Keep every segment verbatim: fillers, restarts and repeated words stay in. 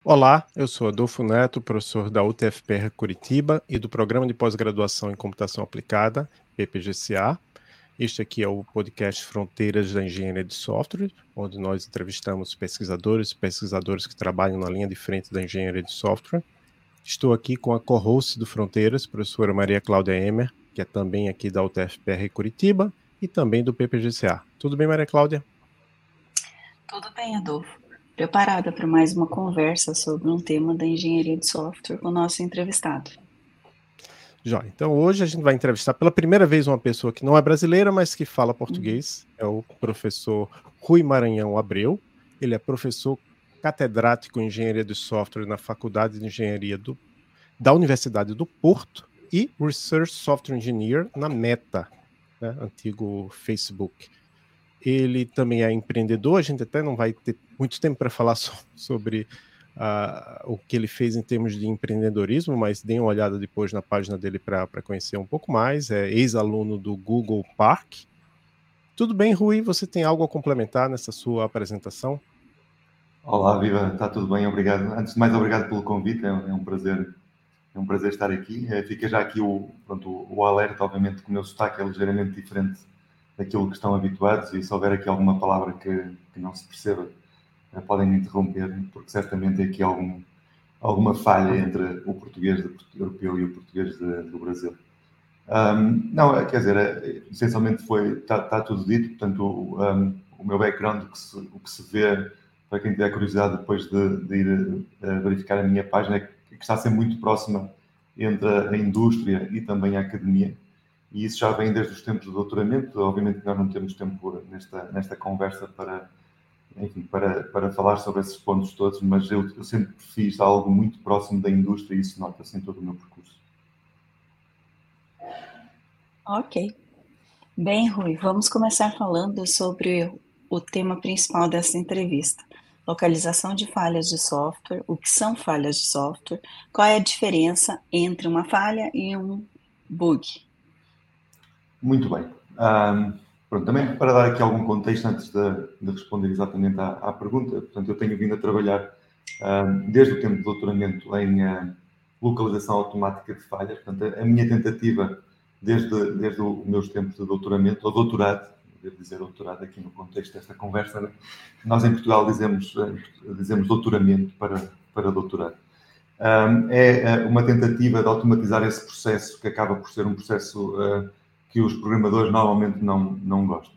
Olá, eu sou Adolfo Neto, professor da U T F P R Curitiba e do Programa de Pós-Graduação em Computação Aplicada, P P G C A. Este aqui é o podcast Fronteiras da Engenharia de Software, onde nós entrevistamos pesquisadores e pesquisadores que trabalham na linha de frente da engenharia de software. Estou aqui com a co-host do Fronteiras, professora Maria Cláudia Emer, que é também aqui da U T F P R Curitiba e também do P P G C A. Tudo bem, Maria Cláudia? Tudo bem, Adolfo. Preparada para mais uma conversa sobre um tema da engenharia de software com o nosso entrevistado. Já. Então hoje a gente vai entrevistar pela primeira vez uma pessoa que não é brasileira, mas que fala português. Uhum. É o professor Rui Maranhão Abreu. Ele é professor catedrático em engenharia de software na Faculdade de Engenharia do, da Universidade do Porto e Research Software Engineer na Meta, né, antigo Facebook. Ele também é empreendedor, a gente até não vai ter muito tempo para falar so, sobre uh, o que ele fez em termos de empreendedorismo, mas deem uma olhada depois na página dele para conhecer um pouco mais. É ex-aluno do Google Park. Tudo bem, Rui? Você tem algo a complementar nessa sua apresentação? Olá, viva, está tudo bem, obrigado. Antes de mais, obrigado pelo convite, é um prazer, é um prazer estar aqui. Fica já aqui o, pronto, o alerta, obviamente, que o meu sotaque é ligeiramente diferente daquilo que estão habituados e se houver aqui alguma palavra que, que não se perceba, podem me interromper, porque certamente é aqui algum, alguma falha entre o português europeu e o português de, do Brasil. Um, não, quer dizer, essencialmente foi, está, está tudo dito, portanto, o, um, o meu background, o que, se, o que se vê, para quem tiver curiosidade depois de, de ir uh, verificar a minha página, é que, que está a ser muito próxima entre a indústria e também a academia. E isso já vem desde os tempos do doutoramento. Obviamente que nós não temos tempo nesta, nesta conversa para, enfim, para, para falar sobre esses pontos todos, mas eu, eu sempre fiz algo muito próximo da indústria e isso nota-se em todo o meu percurso. Ok. Bem, Rui, vamos começar falando sobre o tema principal dessa entrevista. Localização de falhas de software, o que são falhas de software, qual é a diferença entre uma falha e um bug? Muito bem. Um, pronto, também para dar aqui algum contexto antes de, de responder exatamente à, à pergunta, portanto, eu tenho vindo a trabalhar um, desde o tempo de doutoramento em uh, localização automática de falhas. Portanto, a, a minha tentativa desde, desde os meus tempos de doutoramento, ou doutorado, devo dizer doutorado aqui no contexto desta conversa, né? Nós em Portugal dizemos, dizemos doutoramento para, para doutorado. Um, é uma tentativa de automatizar esse processo que acaba por ser um processo uh, que os programadores normalmente não, não gostam.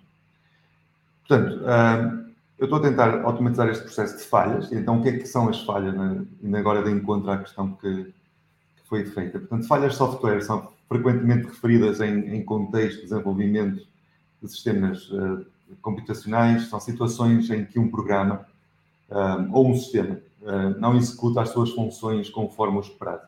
Portanto, uh, eu estou a tentar automatizar este processo de falhas. Então, o que é que são as falhas? Né? Ainda agora de encontro à questão que, que foi feita. Portanto, falhas de software são frequentemente referidas em, em contexto de desenvolvimento de sistemas uh, computacionais. São situações em que um programa uh, ou um sistema uh, não executa as suas funções conforme o esperado.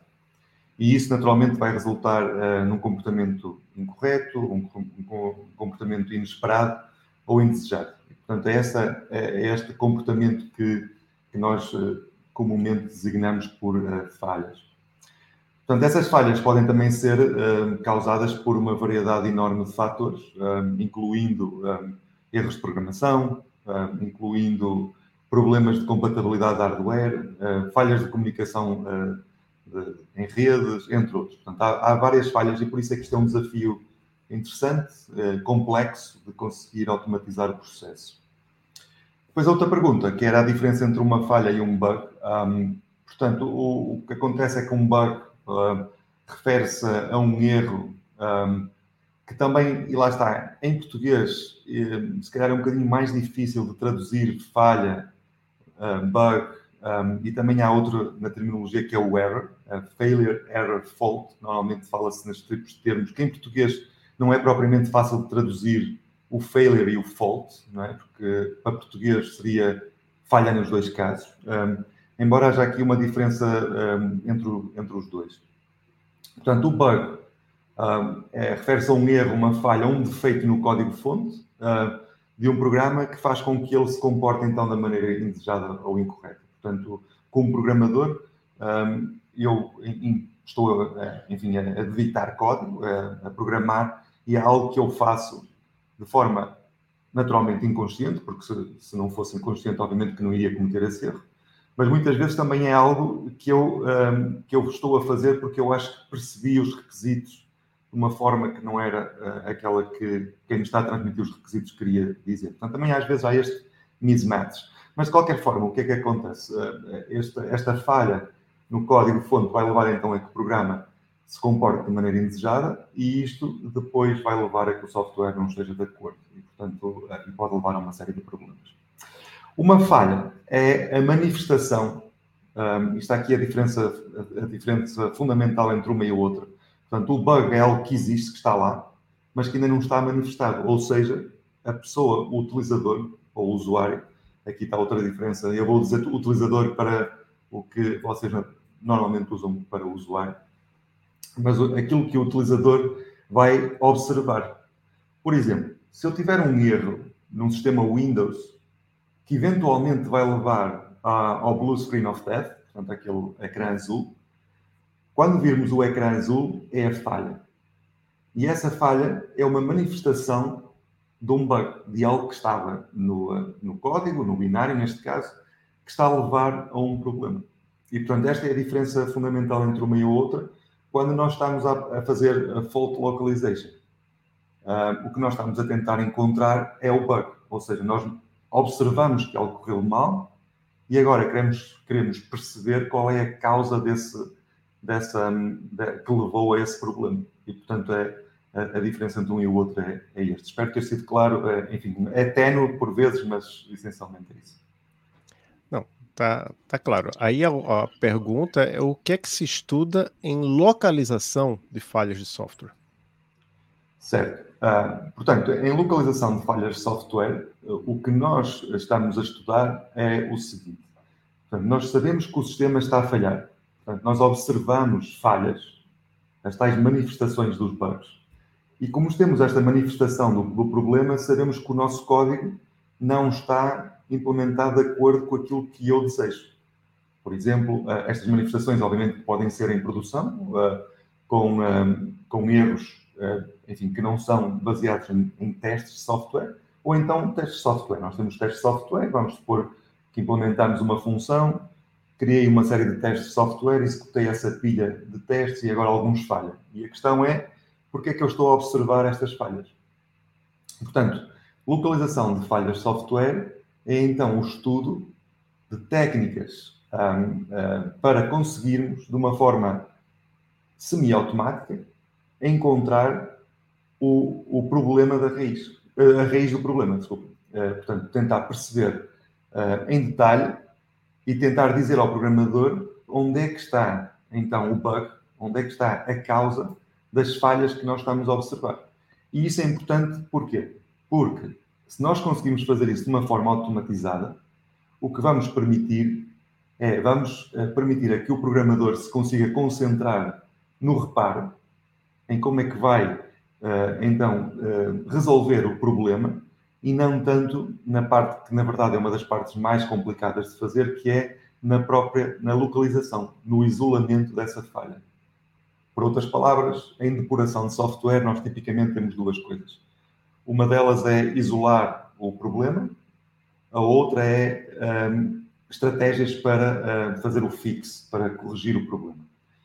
E isso, naturalmente, vai resultar uh, num comportamento incorreto, um, um comportamento inesperado ou indesejado. E, portanto, é, essa, é este comportamento que, que nós uh, comumente designamos por uh, falhas. Portanto, essas falhas podem também ser uh, causadas por uma variedade enorme de fatores, uh, incluindo uh, erros de programação, uh, incluindo problemas de compatibilidade de hardware, uh, falhas de comunicação uh, de, em redes, entre outros. Portanto, há, há várias falhas e por isso é que isto é um desafio interessante, uh, complexo, de conseguir automatizar o processo. Depois, a outra pergunta, que era a diferença entre uma falha e um bug. Um, portanto, o, o que acontece é que um bug uh, refere-se a um erro um, que também, e lá está, em português, um, se calhar é um bocadinho mais difícil de traduzir falha, uh, bug, um, e também há outro na terminologia que é o error, uh, failure, error, fault. Normalmente fala-se nestes tipos de termos, que em português não é propriamente fácil de traduzir o failure e o fault, não é? Porque para português seria falha nos dois casos, um, embora haja aqui uma diferença um, entre, o, entre os dois. Portanto, o bug um, é, refere-se a um erro, uma falha, um defeito no código-fonte uh, de um programa que faz com que ele se comporte então da maneira indesejada ou incorreta. Portanto, como programador, um, eu in, estou a, enfim, a editar código, a, a programar, e é algo que eu faço de forma naturalmente inconsciente, porque se, se não fosse inconsciente, obviamente que não iria cometer esse erro, mas muitas vezes também é algo que eu, um, que eu estou a fazer porque eu acho que percebi os requisitos de uma forma que não era uh, aquela que quem me está a transmitir os requisitos queria dizer. Portanto, também às vezes há este mismatch. Mas, de qualquer forma, o que é que acontece? Uh, esta, esta falha no código-fonte vai levar, então, a que o programa se comporte de maneira indesejada e isto depois vai levar a que o software não esteja de acordo. E, portanto, uh, pode levar a uma série de problemas. Uma falha é a manifestação, um, isto aqui é a diferença, a diferença fundamental entre uma e a outra. Portanto, o bug é algo que existe, que está lá, mas que ainda não está manifestado. Ou seja, a pessoa, o utilizador ou o usuário, aqui está outra diferença, eu vou dizer utilizador para o que vocês normalmente usam para o usuário, mas aquilo que o utilizador vai observar. Por exemplo, se eu tiver um erro num sistema Windows, que eventualmente vai levar a, ao Blue Screen of Death, portanto, aquele ecrã azul. Quando virmos o ecrã azul, é a falha. E essa falha é uma manifestação de um bug, de algo que estava no, no código, no binário, neste caso, que está a levar a um problema. E, portanto, esta é a diferença fundamental entre uma e a outra, quando nós estamos a, a fazer a fault localization. Uh, o que nós estamos a tentar encontrar é o bug, ou seja, nós observamos que algo correu mal e agora queremos, queremos perceber qual é a causa desse, dessa, de, que levou a esse problema. E, portanto, é, a, a diferença entre um e o outro é, é este. Espero ter sido claro. É, enfim, é ténue por vezes, mas essencialmente é isso. Não, tá, tá claro. Aí a, a pergunta é o que é que se estuda em localização de falhas de software? Certo. Uh, portanto, em localização de falhas de software, uh, o que nós estamos a estudar é o seguinte. Portanto, nós sabemos que o sistema está a falhar. Portanto, nós observamos falhas, as tais manifestações dos bugs. E como temos esta manifestação do, do problema, sabemos que o nosso código não está implementado de acordo com aquilo que eu desejo. Por exemplo, uh, estas manifestações, obviamente, podem ser em produção, uh, com, uh, com erros enfim, que não são baseados em, em testes de software, ou então testes de software. Nós temos testes de software, vamos supor que implementamos uma função, criei uma série de testes de software, executei essa pilha de testes e agora alguns falham. E a questão é, porque é que eu estou a observar estas falhas? Portanto, localização de falhas de software é então o estudo de técnicas um, uh, para conseguirmos, de uma forma semi-automática, encontrar o, o problema da raiz, a raiz do problema, desculpa. Uh, portanto, tentar perceber uh, em detalhe e tentar dizer ao programador onde é que está, então, o bug, onde é que está a causa das falhas que nós estamos a observar. E isso é importante porquê? Porque se nós conseguimos fazer isso de uma forma automatizada, o que vamos permitir é, vamos uh, permitir a que o programador se consiga concentrar no reparo, em como é que vai, uh, então, uh, resolver o problema e não tanto na parte que, na verdade, é uma das partes mais complicadas de fazer, que é na própria, na localização, no isolamento dessa falha. Por outras palavras, em depuração de software, nós tipicamente temos duas coisas. Uma delas é isolar o problema, a outra é um, estratégias para uh, fazer o fix, para corrigir o problema.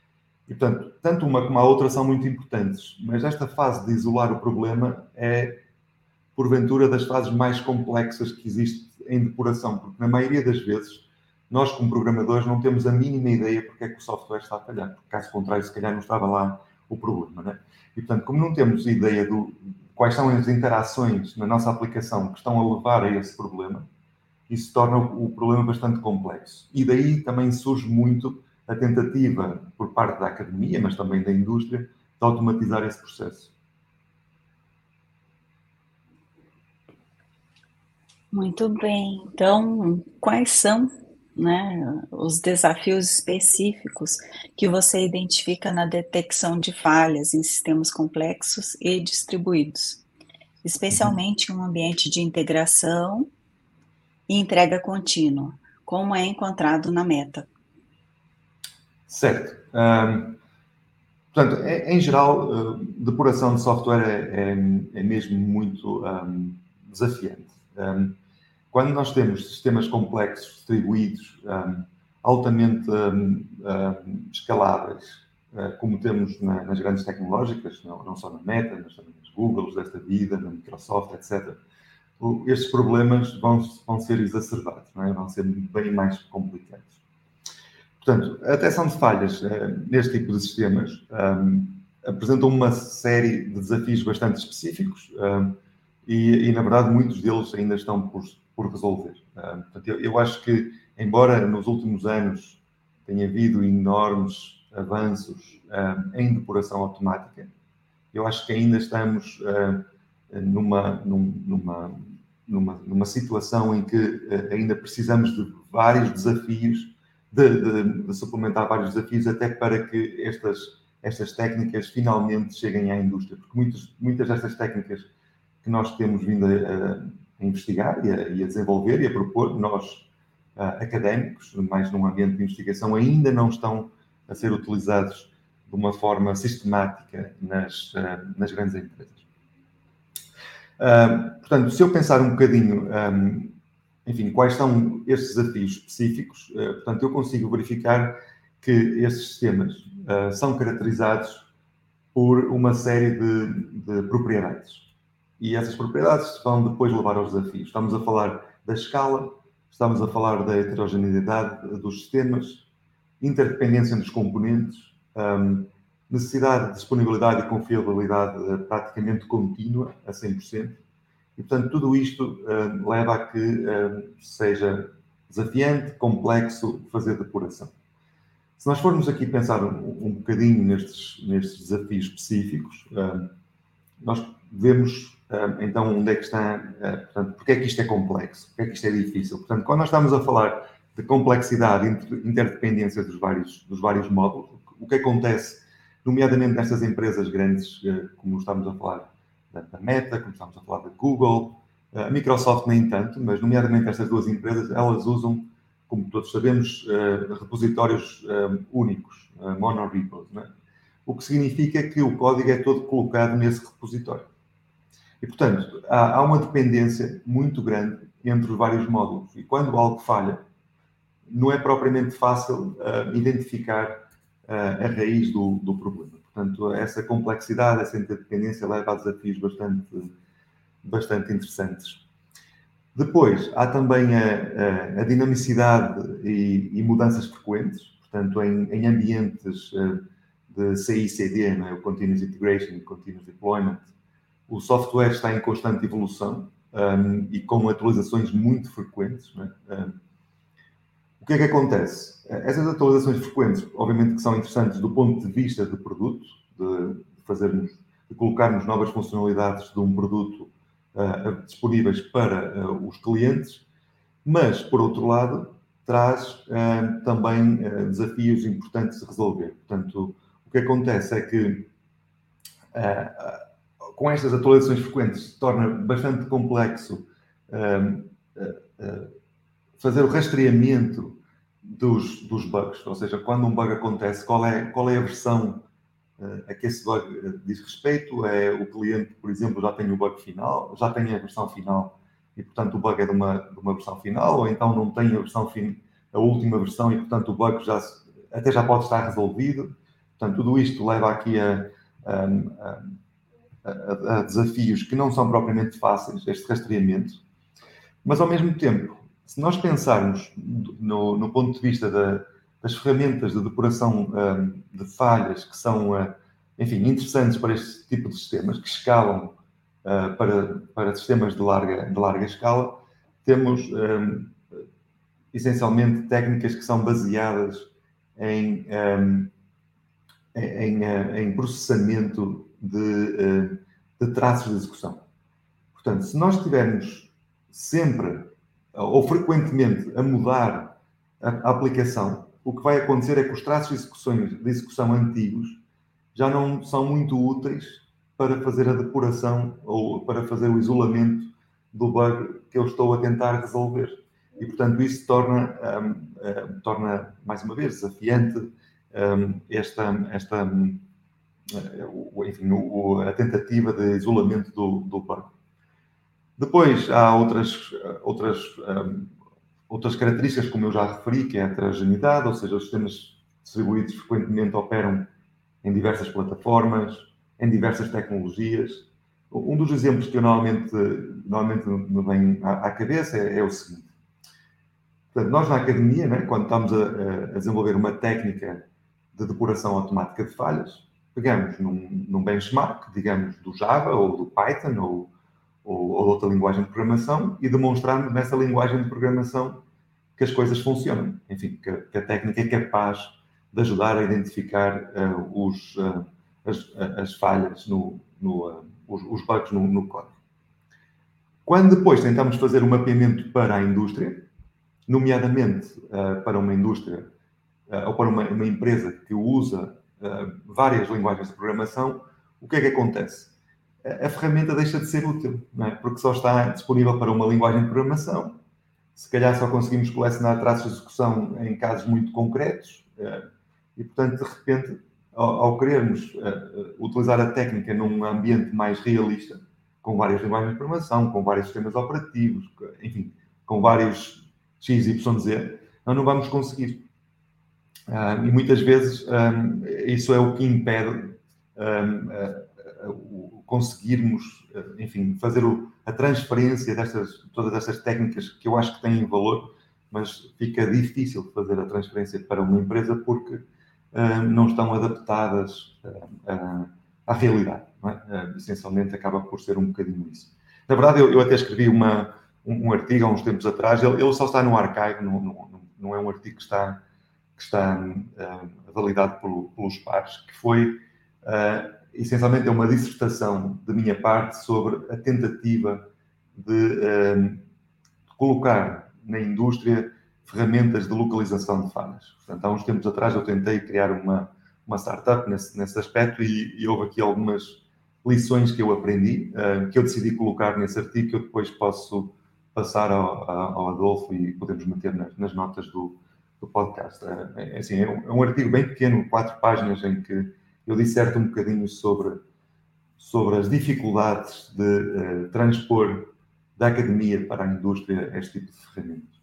E, portanto, tanto uma como a outra são muito importantes, mas esta fase de isolar o problema é, porventura, das fases mais complexas que existe em depuração, porque na maioria das vezes nós, como programadores, não temos a mínima ideia porque é que o software está a falhar, porque caso contrário, se calhar não estava lá o problema, não é? E, portanto, como não temos ideia de quais são as interações na nossa aplicação que estão a levar a esse problema, isso torna o problema bastante complexo. E daí também surge muito a tentativa, por parte da academia, mas também da indústria, de automatizar esse processo. Muito bem. Então, quais são, né, os desafios específicos que você identifica na detecção de falhas em sistemas complexos e distribuídos, especialmente em um ambiente de integração e entrega contínua, como é encontrado na Meta? Certo. Um, portanto, é, em geral, uh, depuração de software é, é, é mesmo muito um, desafiante. Um, quando nós temos sistemas complexos, distribuídos, um, altamente um, um, escaláveis, uh, como temos na, nas grandes tecnológicas, não, não só na Meta, mas também nas Googles desta vida, na Microsoft, etcétera, o, estes problemas vão, vão ser exacerbados, não é? Vão ser bem mais complicados. Portanto, a detecção de falhas uh, neste tipo de sistemas um, apresentam uma série de desafios bastante específicos um, e, e, na verdade, muitos deles ainda estão por, por resolver. Um, portanto, eu, eu acho que, embora nos últimos anos tenha havido enormes avanços um, em depuração automática, eu acho que ainda estamos uh, numa, numa, numa, numa situação em que uh, ainda precisamos de vários desafios, de, de, de suplementar vários desafios até para que estas, estas técnicas finalmente cheguem à indústria. Porque muitas, muitas destas técnicas que nós temos vindo a, a investigar e a, e a desenvolver e a propor, nós, uh, académicos, mais num ambiente de investigação, ainda não estão a ser utilizados de uma forma sistemática nas, uh, nas grandes empresas. Uh, portanto, se eu pensar um bocadinho, um, enfim, quais são estes desafios específicos, uh, portanto, eu consigo verificar que estes sistemas uh, são caracterizados por uma série de, de propriedades. E essas propriedades vão depois levar aos desafios. Estamos a falar da escala, estamos a falar da heterogeneidade dos sistemas, interdependência dos componentes, um, necessidade de disponibilidade e confiabilidade uh, praticamente contínua, a cem por cento. E, portanto, tudo isto uh, leva a que uh, seja desafiante, complexo fazer depuração. Se nós formos aqui pensar um, um bocadinho nestes, nestes desafios específicos, uh, nós vemos, uh, então, onde é que está, uh, portanto, porque é que isto é complexo, porque é que isto é difícil. Portanto, quando nós estamos a falar de complexidade e interdependência dos vários, dos vários módulos, o que acontece, nomeadamente nestas empresas grandes, como estamos a falar da Meta, como estamos a falar da Google, a Microsoft nem tanto, mas nomeadamente estas duas empresas, elas usam, como todos sabemos, repositórios únicos, monorepos, não é? O que significa que o código é todo colocado nesse repositório. E, portanto, há, há uma dependência muito grande entre os vários módulos. E quando algo falha, não é propriamente fácil uh, identificar uh, a raiz do, do problema. Portanto, essa complexidade, essa interdependência leva a desafios bastante, bastante interessantes. Depois, há também a, a, a dinamicidade e, e mudanças frequentes. Portanto, em, em ambientes uh, de C I C D, não é? O Continuous Integration e Continuous Deployment, o software está em constante evolução um, e com atualizações muito frequentes, não é? Um, O que é que acontece? Essas atualizações frequentes, obviamente que são interessantes do ponto de vista do produto, de fazermos, de colocarmos novas funcionalidades de um produto uh, disponíveis para uh, os clientes, mas, por outro lado, traz uh, também uh, desafios importantes de resolver. Portanto, o que acontece é que, uh, com estas atualizações frequentes, se torna bastante complexo uh, uh, uh, fazer o rastreamento dos, dos bugs, ou seja, quando um bug acontece, qual é, qual é a versão uh, a que esse bug uh, diz respeito? É o cliente, por exemplo, já tem o bug final, já tem a versão final e, portanto, o bug é de uma, de uma versão final, ou então não tem a versão fin, a última versão e, portanto, o bug já, até já pode estar resolvido. Portanto, tudo isto leva aqui a, a, a, a desafios que não são propriamente fáceis, este rastreamento, mas, ao mesmo tempo, se nós pensarmos no, no ponto de vista da, das ferramentas de depuração um, de falhas que são, uh, enfim, interessantes para este tipo de sistemas, que escalam uh, para, para sistemas de larga, de larga escala, temos um, essencialmente técnicas que são baseadas em, um, em, em processamento de, uh, de traços de execução. Portanto, se nós tivermos sempre ou frequentemente a mudar a, a aplicação, o que vai acontecer é que os traços de execução, de execução antigos já não são muito úteis para fazer a depuração ou para fazer o isolamento do bug que eu estou a tentar resolver. E, portanto, isso torna, um, um, torna mais uma vez, desafiante um, esta, esta um, enfim, o, a tentativa de isolamento do, do bug. Depois há outras, outras um, outras características, como eu já referi, que é a heterogeneidade, ou seja, os sistemas distribuídos frequentemente operam em diversas plataformas, em diversas tecnologias. Um dos exemplos que eu normalmente, normalmente me vem à, à cabeça é, é o seguinte. Portanto, nós na academia, né, quando estamos a, a desenvolver uma técnica de depuração automática de falhas, pegamos num, num benchmark, digamos, do Java ou do Python ou, ou, ou de outra linguagem de programação e demonstramos nessa linguagem de programação que as coisas funcionam. Enfim, que, que a técnica é capaz de ajudar a identificar uh, os, uh, as, as falhas, no, no, uh, os, os bugs no, no código. Quando depois tentamos fazer o mapeamento para a indústria, nomeadamente uh, para uma indústria uh, ou para uma, uma empresa que usa uh, várias linguagens de programação, o que é que acontece? A, a ferramenta deixa de ser útil, não é? Porque só está disponível para uma linguagem de programação. Se calhar só conseguimos colecionar traços de execução em casos muito concretos uh, e, portanto, de repente, ao, ao querermos uh, utilizar a técnica num ambiente mais realista, com várias linguagens de programação, com vários sistemas operativos, enfim, com vários X, Y, Z, nós não vamos conseguir. Uh, e muitas vezes um, isso é o que impede um, uh, uh, conseguirmos, uh, enfim, fazer o, a transferência destas, todas estas técnicas que eu acho que têm valor, mas fica difícil fazer a transferência para uma empresa porque uh, não estão adaptadas uh, uh, à realidade. Não é? Uh, essencialmente acaba por ser um bocadinho isso. Na verdade, eu, eu até escrevi uma, um, um artigo há uns tempos atrás, ele, ele só está no archive, não, não, não é um artigo que está, que está uh, validado pelo, pelos pares, que foi, uh, essencialmente, uma dissertação da minha parte sobre a tentativa de, uh, de colocar na indústria ferramentas de localização de falhas. Portanto, há uns tempos atrás eu tentei criar uma, uma startup nesse, nesse aspecto e, e houve aqui algumas lições que eu aprendi, uh, que eu decidi colocar nesse artigo, que eu depois posso passar ao, ao Adolfo e podemos meter nas, nas notas do, do podcast. É, assim, é, um, é um artigo bem pequeno, quatro páginas, em que eu disserto um bocadinho sobre, sobre as dificuldades de uh, transpor da academia para a indústria este tipo de ferramentas.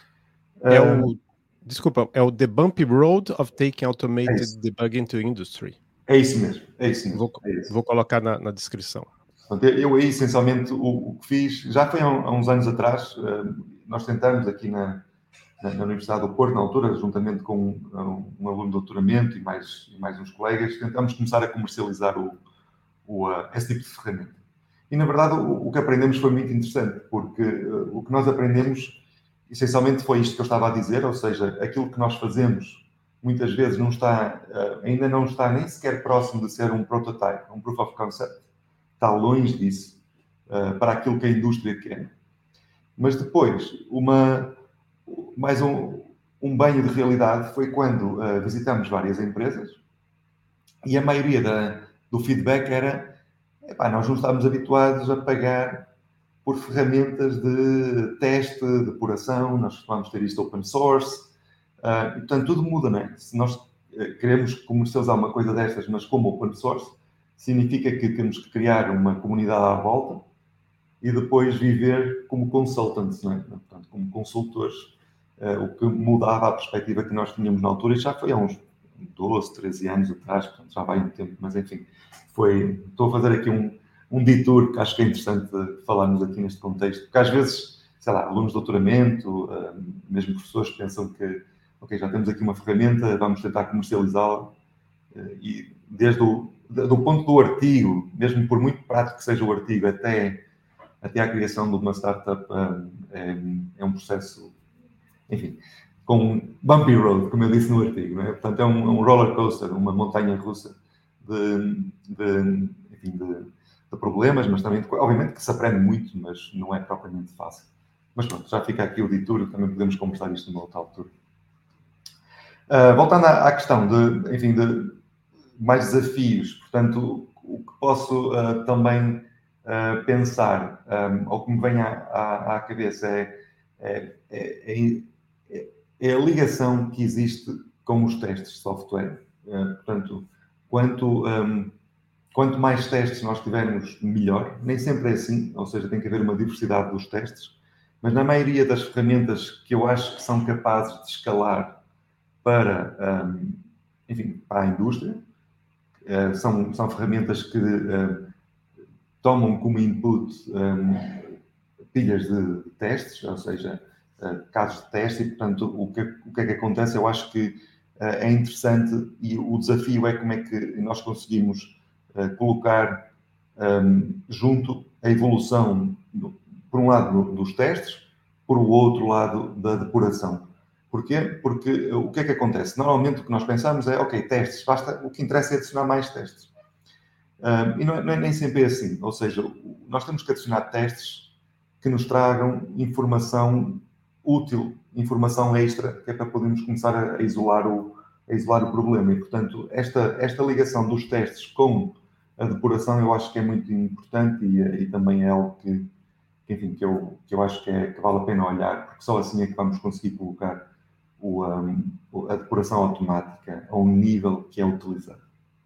É o, desculpa, é o The Bumpy Road of Taking É Automated isso. Debugging to Industry. É isso mesmo, é isso mesmo. Vou, é isso. vou colocar na, na descrição. Portanto, eu, eu aí, essencialmente, o, o que fiz, já foi há, há uns anos atrás, uh, nós tentamos aqui na, na, na Universidade do Porto, na altura, juntamente com um, um aluno de doutoramento e mais, e mais uns colegas, tentamos começar a comercializar o, o, uh, esse tipo de ferramenta. E, na verdade, o, o que aprendemos foi muito interessante, porque uh, o que nós aprendemos, essencialmente, foi isto que eu estava a dizer, ou seja, aquilo que nós fazemos, muitas vezes, não está, uh, ainda não está nem sequer próximo de ser um prototype, um proof of concept. Está longe disso, uh, para aquilo que a indústria quer. Mas depois, uma, mais um, um banho de realidade foi quando uh, visitamos várias empresas e a maioria da, do feedback era: epá, nós não estamos habituados a pagar por ferramentas de teste, de depuração, nós costumamos ter isto open source, uh, e portanto tudo muda, não é? Se nós uh, queremos comercializar uma coisa destas, mas como open source, significa que temos que criar uma comunidade à volta e depois viver como consultants, não é? Portanto, como consultores, uh, o que mudava a perspectiva que nós tínhamos na altura, e já foi há uns doze, treze anos atrás, portanto, já vai um tempo, mas enfim, foi, estou a fazer aqui um, um detour que acho que é interessante falarmos aqui neste contexto, porque às vezes, sei lá, alunos de doutoramento, uh, mesmo professores, pensam que, ok, já temos aqui uma ferramenta, vamos tentar comercializá-la, uh, e desde o do ponto do artigo, mesmo por muito prático que seja o artigo, até, até à criação de uma startup, é, é um processo, enfim, com um bumpy road, como eu disse no artigo, não é? Portanto, é um, um roller coaster, uma montanha russa de, de, enfim, de, de problemas, mas também, obviamente, que se aprende muito, mas não é propriamente fácil. Mas pronto, já fica aqui o detour, também podemos conversar isto numa outra altura. Uh, voltando à, à questão de, enfim, de mais desafios, portanto, o que posso uh, também uh, pensar, um, ou que me vem à, à, à cabeça, é, é, é, é, é a ligação que existe com os testes de software. Uh, portanto, quanto, um, quanto mais testes nós tivermos, melhor. Nem sempre é assim, ou seja, tem que haver uma diversidade dos testes, mas na maioria das ferramentas que eu acho que são capazes de escalar para, um, enfim, para a indústria, uh, são, são ferramentas que uh, tomam como input um, pilhas de testes, ou seja, uh, casos de teste, e, portanto, o que, o que é que acontece? Eu acho que uh, é interessante e o desafio é como é que nós conseguimos uh, colocar um, junto a evolução, do, por um lado, dos testes, por o outro lado, da depuração. Porquê? Porque o que é que acontece? Normalmente o que nós pensamos é, ok, testes, basta, o que interessa é adicionar mais testes. Um, e não é, não é nem sempre assim. Ou seja, nós temos que adicionar testes que nos tragam informação útil, informação extra, que é para podermos começar a isolar o, a isolar o problema. E, portanto, esta, esta ligação dos testes com a depuração eu acho que é muito importante e, e também é algo que, que, enfim, que, eu, que eu acho que, é, que vale a pena olhar, porque só assim é que vamos conseguir colocar o, um, a depuração automática a um nível que é utilizado.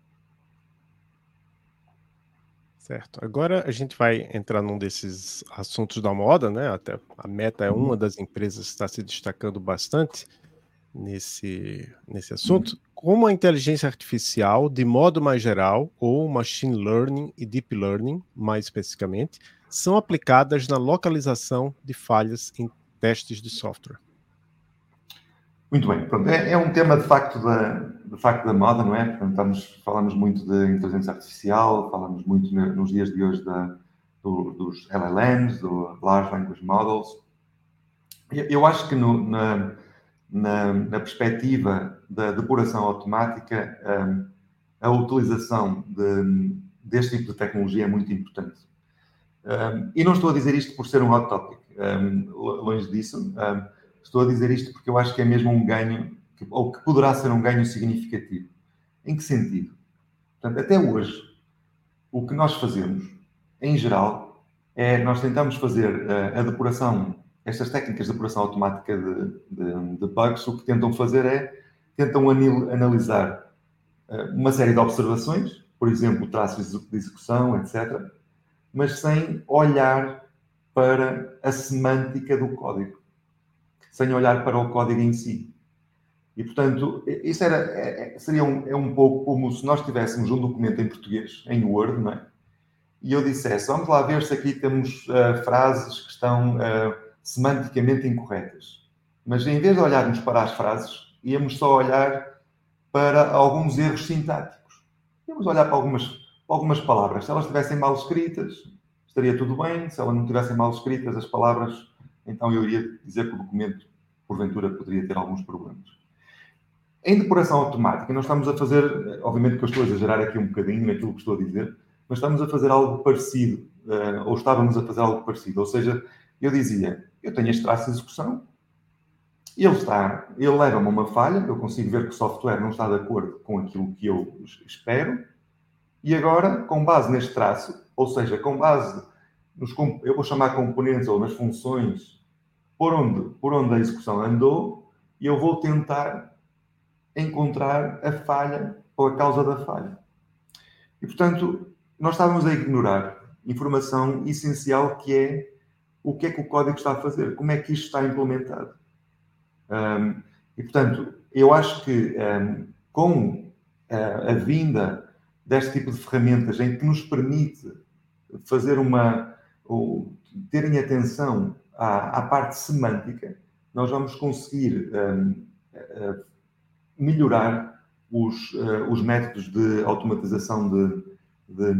Certo. Agora a gente vai entrar num desses assuntos da moda, né? Até a Meta é uma das empresas que está se destacando bastante nesse, nesse assunto. Como a inteligência artificial, de modo mais geral, ou machine learning e deep learning, mais especificamente, são aplicadas na localização de falhas em testes de software. Muito bem, pronto. É, é um tema de facto da, de facto da moda, não é? Portanto, estamos, falamos muito de inteligência artificial, falamos muito nos dias de hoje da, do, dos L L Ms, do Large Language Models. Eu, eu acho que no, na, na, na perspectiva da depuração automática, um, a utilização de, deste tipo de tecnologia é muito importante. Um, e não estou a dizer isto por ser um hot topic, um, longe disso. Um, Estou a dizer isto porque eu acho que é mesmo um ganho, ou que poderá ser um ganho significativo. Em que sentido? Portanto, até hoje, o que nós fazemos, em geral, é nós tentamos fazer a, a depuração, estas técnicas de depuração automática de, de, de bugs, o que tentam fazer é, tentam analisar uma série de observações, por exemplo, traços de execução, etcétera, mas sem olhar para a semântica do código, sem olhar para o código em si. E, portanto, isso era, é, seria um, é um pouco como se nós tivéssemos um documento em português, em Word, não é? E eu dissesse, vamos lá ver se aqui temos uh, frases que estão uh, semanticamente incorretas. Mas em vez de olharmos para as frases, íamos só olhar para alguns erros sintáticos. Íamos olhar para algumas, para algumas palavras. Se elas estivessem mal escritas, estaria tudo bem. Se elas não estivessem mal escritas, as palavras, então eu iria dizer que o documento, porventura, poderia ter alguns problemas. Em depuração automática, nós estamos a fazer, obviamente que eu estou a exagerar aqui um bocadinho naquilo que estou a dizer, mas estamos a fazer algo parecido, ou estávamos a fazer algo parecido. Ou seja, eu dizia, eu tenho este traço de execução, ele está, ele leva-me a uma falha, eu consigo ver que o software não está de acordo com aquilo que eu espero, e agora, com base neste traço, ou seja, com base nos, eu vou chamar componentes ou nas funções por onde, por onde a execução andou, e eu vou tentar encontrar a falha ou a causa da falha. E, portanto, nós estávamos a ignorar informação essencial que é o que é que o código está a fazer, como é que isto está implementado. Um, e, portanto, eu acho que um, com a, a vinda deste tipo de ferramentas em que nos permite fazer uma, ou terem atenção à, à parte semântica, nós vamos conseguir um, uh, melhorar os, uh, os métodos de automatização de, de,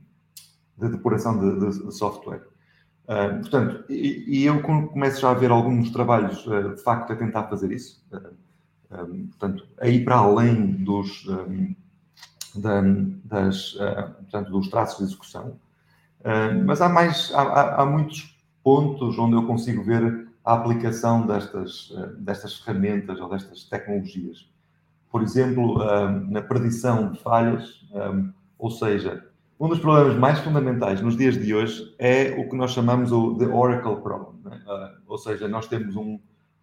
de depuração de, de, de software. Uh, portanto, e, e eu começo já a ver alguns trabalhos, uh, de facto, a tentar fazer isso. Uh, um, portanto, a ir para além dos, um, da, das, uh, portanto, dos traços de execução. Uh, mas há, mais, há, há muitos pontos onde eu consigo ver a aplicação destas, uh, destas ferramentas ou destas tecnologias. Por exemplo, uh, na predição de falhas, um, ou seja, um dos problemas mais fundamentais nos dias de hoje é o que nós chamamos o the Oracle problem. Né? Uh, ou seja, nós temos um,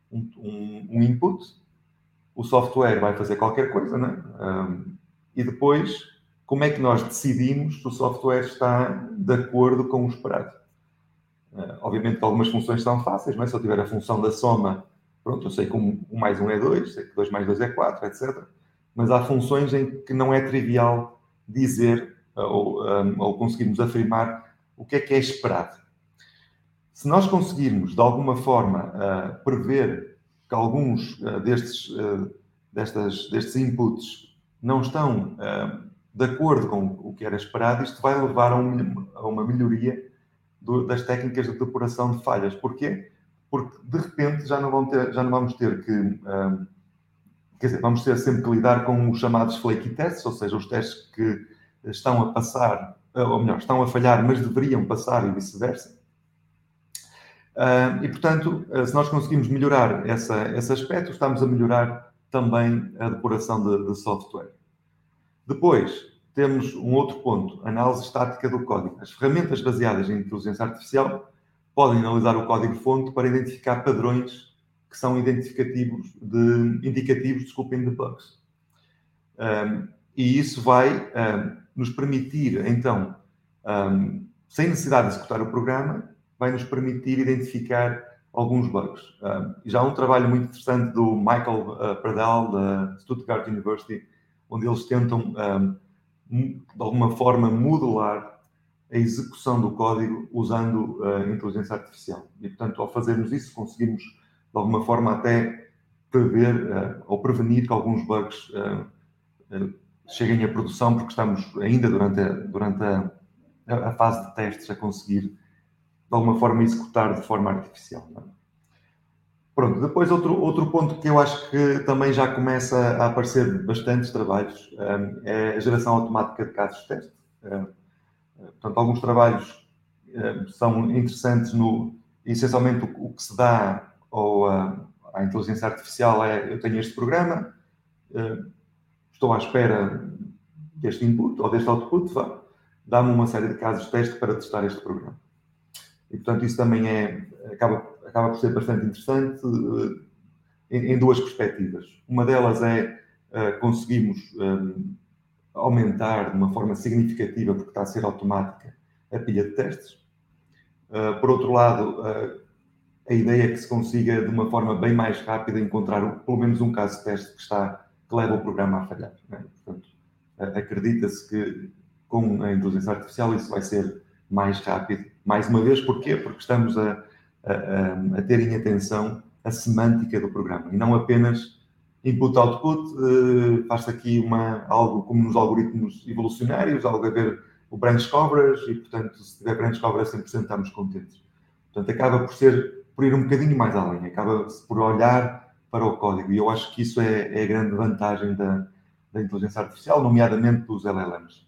um, um input, o software vai fazer qualquer coisa, né? um, e depois, como é que nós decidimos se o software está de acordo com o esperado? Uh, obviamente que algumas funções são fáceis, não é? Se eu tiver a função da soma, pronto, eu sei que um, um mais um é dois, sei que dois mais dois é quatro, etcétera. Mas há funções em que não é trivial dizer uh, ou, um, ou conseguirmos afirmar o que é que é esperado. Se nós conseguirmos, de alguma forma, uh, prever que alguns uh, destes, uh, destas, destes inputs não estão uh, de acordo com o que era esperado, isto vai levar a, um, a uma melhoria do, das técnicas de depuração de falhas. Porquê? Porque, de repente, já não, vão ter, já não vamos ter que... Uh, quer dizer, vamos ter sempre que lidar com os chamados flaky tests, ou seja, os testes que estão a passar, ou melhor, estão a falhar, mas deveriam passar e vice-versa. Uh, e, portanto, uh, se nós conseguimos melhorar essa, esse aspecto, estamos a melhorar também a depuração de, de software. Depois, temos um outro ponto, análise estática do código. As ferramentas baseadas em inteligência artificial podem analisar o código-fonte para identificar padrões que são identificativos de, indicativos, desculpem, de bugs. Um, e isso vai um, nos permitir, então, um, sem necessidade de executar o programa, vai nos permitir identificar alguns bugs. Um, já há um trabalho muito interessante do Michael uh, Pradal, da Stuttgart University, onde eles tentam, um, de alguma forma, modelar a execução do código usando a uh, inteligência artificial. E, portanto, ao fazermos isso, conseguimos, de alguma forma, até prever uh, ou prevenir que alguns bugs uh, uh, cheguem à produção, porque estamos ainda durante a, durante a, a fase de testes a conseguir, de alguma forma, executar de forma artificial. Não é? Pronto, depois outro, outro ponto que eu acho que também já começa a aparecer bastantes trabalhos um, é a geração automática de casos de teste. Um, portanto, alguns trabalhos um, são interessantes no, essencialmente, o, o que se dá ao, a, à inteligência artificial é, eu tenho este programa, um, estou à espera deste input ou deste output, dá-me uma série de casos de teste para testar este programa. E, portanto, isso também é, acaba, acaba por ser bastante interessante uh, em, em duas perspectivas. Uma delas é uh, conseguimos um, aumentar de uma forma significativa, porque está a ser automática, a pilha de testes. Uh, por outro lado, uh, a ideia é que se consiga, de uma forma bem mais rápida, encontrar um, pelo menos um caso de teste que, está, que leva o programa a falhar. Né? Portanto, uh, acredita-se que com a inteligência artificial isso vai ser mais rápido. Mais uma vez, porquê? Porque estamos a, a, a ter em atenção a semântica do programa e não apenas input-output. Uh, faz-se aqui uma, algo como nos algoritmos evolucionários, algo a ver o branch coverage e, portanto, se tiver branch coverage cem por cento estamos contentes. Portanto, acaba por ser, por ir um bocadinho mais além, acaba por olhar para o código e eu acho que isso é, é a grande vantagem da, da inteligência artificial, nomeadamente dos L L Ms.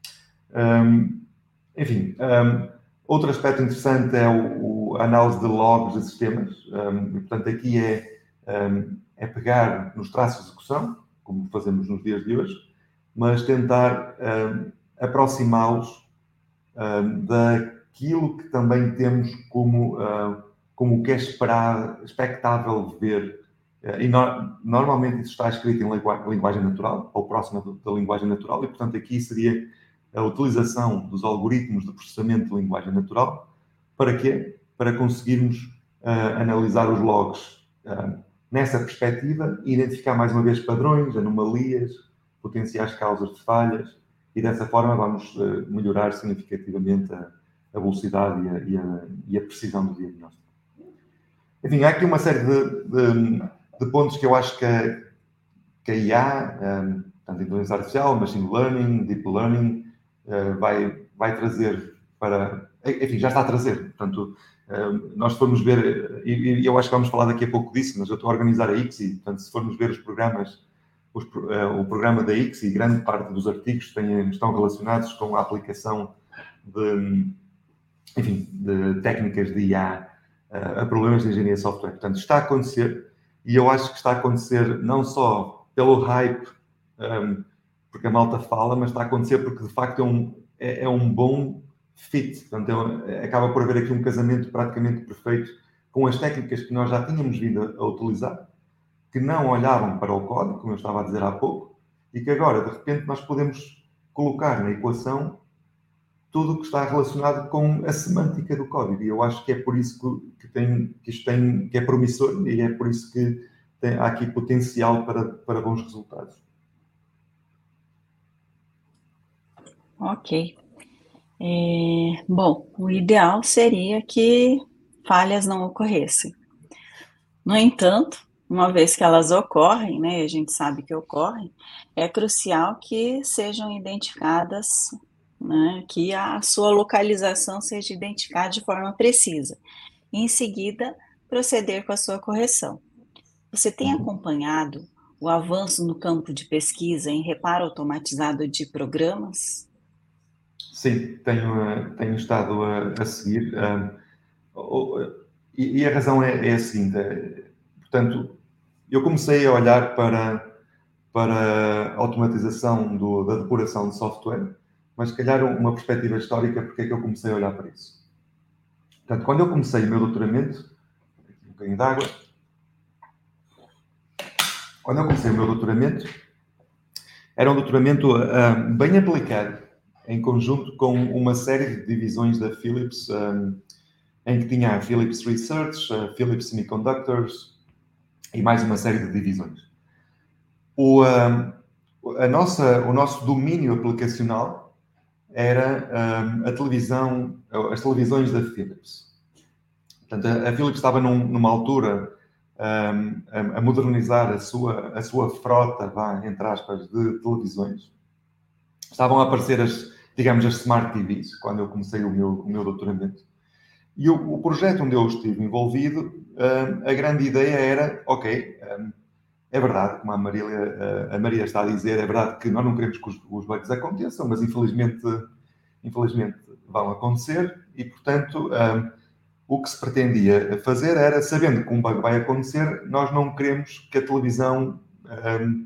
Um, enfim, um, outro aspecto interessante é o, o, a análise de logs de sistemas. Um, e, portanto, aqui é, um, é pegar nos traços de execução, como fazemos nos dias de hoje, mas tentar um, aproximá-los um, daquilo que também temos como, uh, como o que é esperado, expectável ver. Uh, e no, normalmente isso está escrito em linguagem natural, ou próxima da linguagem natural, e, portanto, aqui seria a utilização dos algoritmos de processamento de linguagem natural. Para quê? Para conseguirmos uh, analisar os logs uh, nessa perspectiva e identificar mais uma vez padrões, anomalias, potenciais causas de falhas e dessa forma vamos uh, melhorar significativamente a, a velocidade e a, e, a, e a precisão do diagnóstico. Enfim, há aqui uma série de, de, de pontos que eu acho que a, que a I A, um, tanto inteligência artificial, machine learning, deep learning, Uh, vai, vai trazer para... Enfim, já está a trazer. Portanto, uh, nós formos ver... E, e eu acho que vamos falar daqui a pouco disso, mas eu estou a organizar a I C S I. Portanto, se formos ver os programas, os, uh, o programa da I C S I, grande parte dos artigos têm, estão relacionados com a aplicação de, enfim, de técnicas de I A uh, a problemas de engenharia de software. Portanto, está a acontecer. E eu acho que está a acontecer não só pelo hype... Um, porque a malta fala, mas está a acontecer porque, de facto, é um, é, é um bom fit. Portanto, é, acaba por haver aqui um casamento praticamente perfeito com as técnicas que nós já tínhamos vindo a, a utilizar, que não olhavam para o código, como eu estava a dizer há pouco, e que agora, de repente, nós podemos colocar na equação tudo o que está relacionado com a semântica do código. E eu acho que é por isso que, que, tem, que isto tem, que é promissor e é por isso que tem, há aqui potencial para, para bons resultados. Ok. É, bom, o ideal seria que falhas não ocorressem. No entanto, uma vez que elas ocorrem, né, a gente sabe que ocorrem, é crucial que sejam identificadas, né, que a sua localização seja identificada de forma precisa. E, em seguida, proceder com a sua correção. Você tem acompanhado o avanço no campo de pesquisa em reparo automatizado de programas? Sim, tenho, tenho estado a, a seguir. Um, e, e a razão é, é a seguinte. É, portanto, eu comecei a olhar para, para a automatização do, da depuração de software, mas se calhar uma perspectiva histórica, porque é que eu comecei a olhar para isso. Portanto, quando eu comecei o meu doutoramento, aqui um bocadinho de água, quando eu comecei o meu doutoramento, era um doutoramento uh, bem aplicado, em conjunto com uma série de divisões da Philips, um, em que tinha a Philips Research, a Philips Semiconductors e mais uma série de divisões. O, um, a nossa, o nosso domínio aplicacional era um, a televisão, as televisões da Philips. Portanto, a, a Philips estava num, numa altura um, a, a modernizar a sua, a sua frota, vá, entre aspas, de televisões. Estavam a aparecer as, digamos, as Smart T Vs, quando eu comecei o meu, o meu doutoramento. E o, o projeto onde eu estive envolvido, um, a grande ideia era, ok, um, é verdade, como a Maria, a Maria está a dizer, é verdade que nós não queremos que os, os bugs aconteçam, mas infelizmente, infelizmente vão acontecer e, portanto, um, o que se pretendia fazer era, sabendo que um bug vai acontecer, nós não queremos que a televisão um,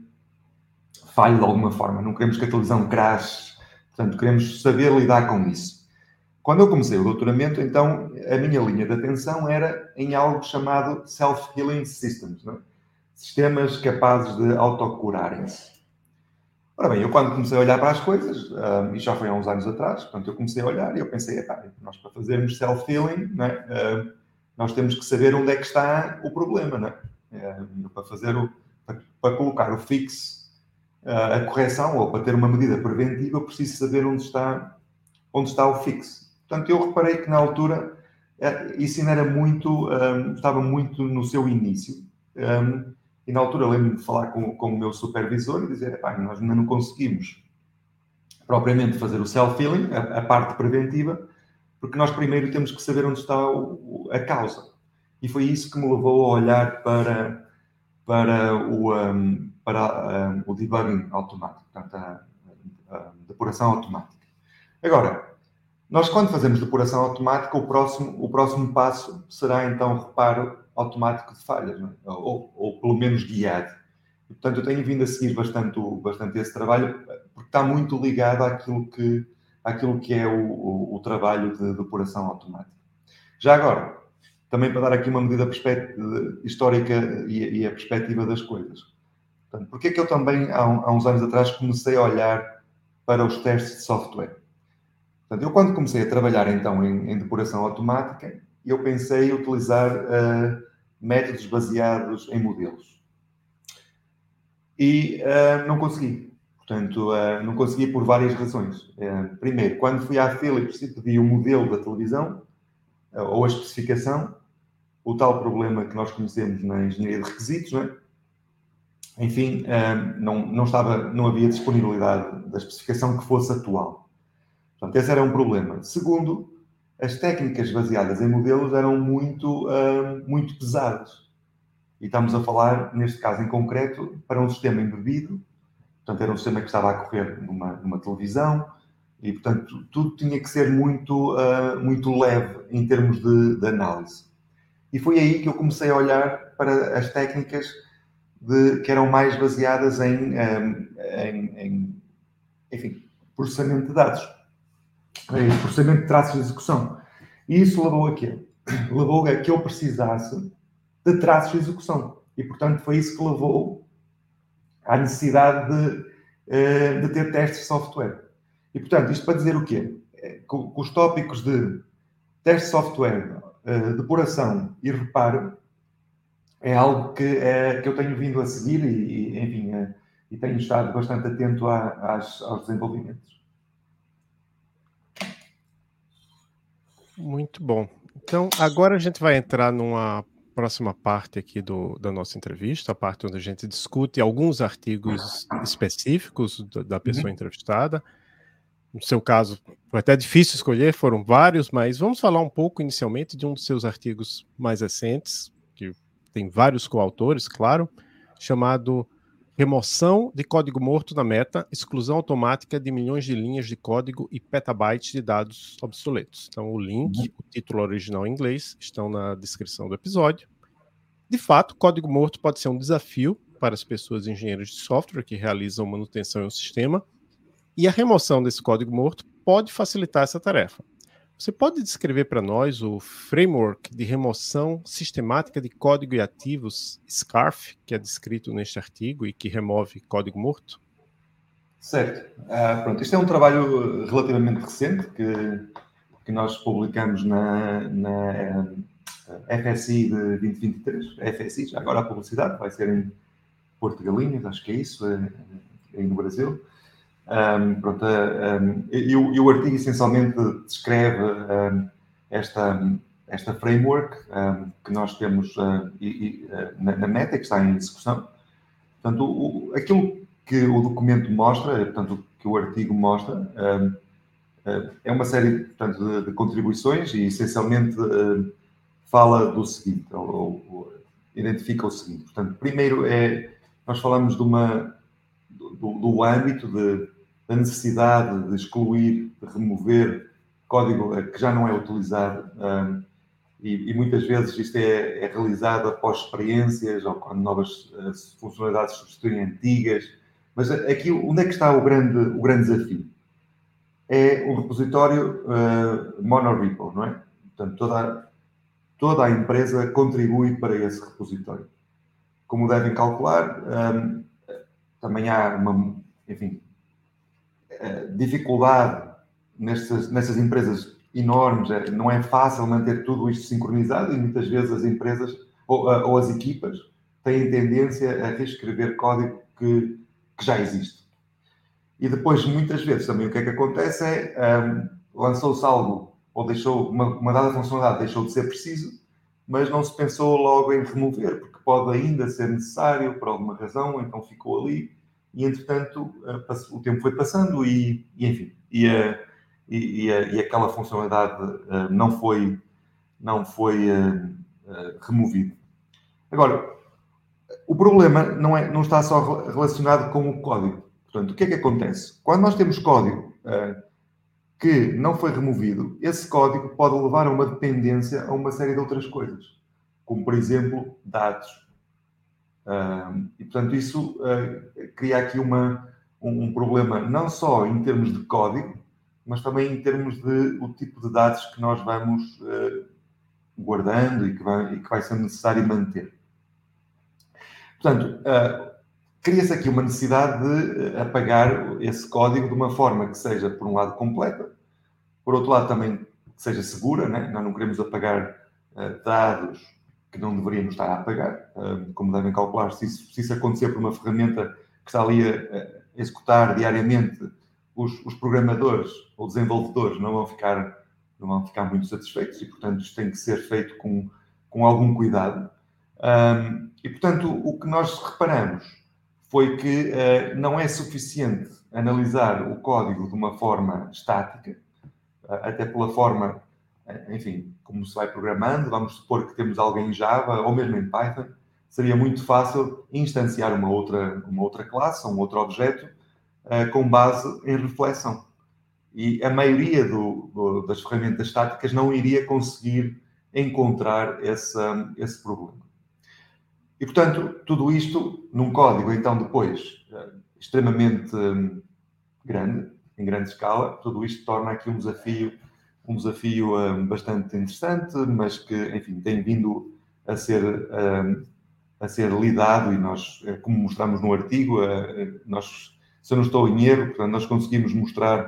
falhe de alguma forma, não queremos que a televisão crash, portanto, queremos saber lidar com isso. Quando eu comecei o doutoramento, então, a minha linha de atenção era em algo chamado Self-Healing Systems, não é? Sistemas capazes de autocurarem-se. Ora bem, eu quando comecei a olhar para as coisas, um, e já foi há uns anos atrás, portanto, eu comecei a olhar e eu pensei, epá, nós para fazermos self-healing, não é? uh, nós temos que saber onde é que está o problema, não é? Uh, para fazer o, para, para colocar o fix, uh, a correção, ou para ter uma medida preventiva, eu preciso saber onde está, onde está o fix. Portanto, eu reparei que na altura isso ainda era muito, um, estava muito no seu início. Um, e na altura lembro-me de falar com, com o meu supervisor e dizer, pá, nós ainda não conseguimos propriamente fazer o self-healing, a, a parte preventiva, porque nós primeiro temos que saber onde está o, a causa. E foi isso que me levou a olhar para, para, o, um, para um, o debugging automático, portanto, a, a, a depuração automática. Agora, nós, quando fazemos depuração automática, o próximo, o próximo passo será, então, reparo automático de falhas, não é? ou, ou, pelo menos, guiado. E, portanto, eu tenho vindo a seguir bastante, bastante esse trabalho, porque está muito ligado àquilo que, àquilo que é o, o, o trabalho de depuração automática. Já agora, também para dar aqui uma medida histórica e, e a perspectiva das coisas. Portanto, porque é que eu também, há, há uns anos atrás, comecei a olhar para os testes de software? Portanto, eu quando comecei a trabalhar então em, em depuração automática, eu pensei em utilizar uh, métodos baseados em modelos. E uh, não consegui. Portanto, uh, não consegui por várias razões. Uh, primeiro, quando fui à Philips e pedi o modelo da televisão, uh, ou a especificação, o tal problema que nós conhecemos na engenharia de requisitos, não é? Enfim, uh, não, não, estava, não havia disponibilidade da especificação que fosse atual. Portanto, esse era um problema. Segundo, as técnicas baseadas em modelos eram muito, uh, muito pesadas. E estamos a falar, neste caso em concreto, para um sistema embebido. Portanto, era um sistema que estava a correr numa, numa televisão. E, portanto, tudo tinha que ser muito, uh, muito leve em termos de, de análise. E foi aí que eu comecei a olhar para as técnicas de, que eram mais baseadas em, um, em, em enfim, processamento de dados. Processamento de traços de execução. E isso levou a quê? Levou a que eu precisasse de traços de execução. E, portanto, foi isso que levou à necessidade de, de ter testes de software. E, portanto, isto para dizer o quê? com, com os tópicos de teste de software, uh, depuração e reparo, é algo que, é, que eu tenho vindo a seguir e, e enfim, é, e tenho estado bastante atento a, às, aos desenvolvimentos. Muito bom. Então, agora a gente vai entrar numa próxima parte aqui do, da nossa entrevista, a parte onde a gente discute alguns artigos específicos da, da pessoa Uhum. entrevistada. No seu caso, foi até difícil escolher, foram vários, mas vamos falar um pouco inicialmente de um dos seus artigos mais recentes, que tem vários coautores, claro, chamado Remoção de Código Morto na Meta, Exclusão Automática de Milhões de Linhas de Código e Petabytes de Dados Obsoletos. Então, o link, uhum. o título original em inglês, estão na descrição do episódio. De fato, código morto pode ser um desafio para as pessoas engenheiras de software que realizam manutenção em um sistema, e a remoção desse código morto pode facilitar essa tarefa. Você pode descrever para nós o framework de remoção sistemática de código e ativos, SCARF, que é descrito neste artigo e que remove código morto? Certo. Ah, pronto, isto é um trabalho relativamente recente que, que nós publicamos na, na F S I de vinte e vinte e três. A F S I, já agora a publicidade, vai ser em Porto de Galinhas, acho que é isso, aí no Brasil. Um, pronto, um, e, e o artigo essencialmente descreve um, esta, esta framework um, que nós temos uh, e, e, uh, na, na Meta, que está em execução. Portanto, o, aquilo que o documento mostra, portanto, que o artigo mostra, um, uh, é uma série portanto, de, de contribuições e essencialmente uh, fala do seguinte, ou, ou identifica o seguinte. Portanto, primeiro é, nós falamos de uma, do, do âmbito de da necessidade de excluir, de remover código que já não é utilizado um, e, e muitas vezes isto é, é realizado após experiências ou quando novas uh, funcionalidades substituem antigas. Mas aqui, onde é que está o grande, o grande desafio? É o repositório uh, monorepo, não é? Portanto, toda, toda a empresa contribui para esse repositório. Como devem calcular, um, também há uma, enfim, dificuldade nestas, nestas empresas enormes, não é fácil manter tudo isto sincronizado e muitas vezes as empresas ou, ou as equipas têm tendência a reescrever código que, que já existe. E depois, muitas vezes, também o que é que acontece é um, lançou-se algo ou deixou uma, uma dada funcionalidade deixou de ser preciso, mas não se pensou logo em remover, porque pode ainda ser necessário por alguma razão, então ficou ali. E, entretanto, o tempo foi passando e, e enfim, e, a, e, a, e aquela funcionalidade não foi, não foi uh, uh, removida. Agora, o problema não, é, não está só relacionado com o código. Portanto, o que é que acontece? Quando nós temos código uh, que não foi removido, esse código pode levar a uma dependência a uma série de outras coisas, como, por exemplo, dados. Uh, e, portanto, isso uh, cria aqui uma, um, um problema não só em termos de código, mas também em termos de o tipo de dados que nós vamos uh, guardando e que, vai, e que vai ser necessário manter. Portanto, uh, cria-se aqui uma necessidade de apagar esse código de uma forma que seja, por um lado, completa, por outro lado, também que seja segura, né? Nós não queremos apagar uh, dados que não deveríamos estar a apagar. Como devem calcular, se isso, se isso acontecer por uma ferramenta que está ali a, a executar diariamente, os, os programadores ou desenvolvedores não vão ficar, não vão ficar muito satisfeitos e, portanto, isto tem que ser feito com, com algum cuidado. Um, e, portanto, o que nós reparamos foi que uh, não é suficiente analisar o código de uma forma estática, uh, até pela forma, enfim, como se vai programando, vamos supor que temos alguém em Java ou mesmo em Python, seria muito fácil instanciar uma outra, uma outra classe, um outro objeto, uh, com base em reflexão. E a maioria do, do, das ferramentas estáticas não iria conseguir encontrar esse, esse problema. E, portanto, tudo isto num código, então, depois, uh, extremamente um, grande, em grande escala, tudo isto torna aqui um desafio um desafio um, bastante interessante, mas que, enfim, tem vindo a ser, um, a ser lidado e nós, como mostramos no artigo, uh, nós, se eu não estou em erro, portanto, nós conseguimos mostrar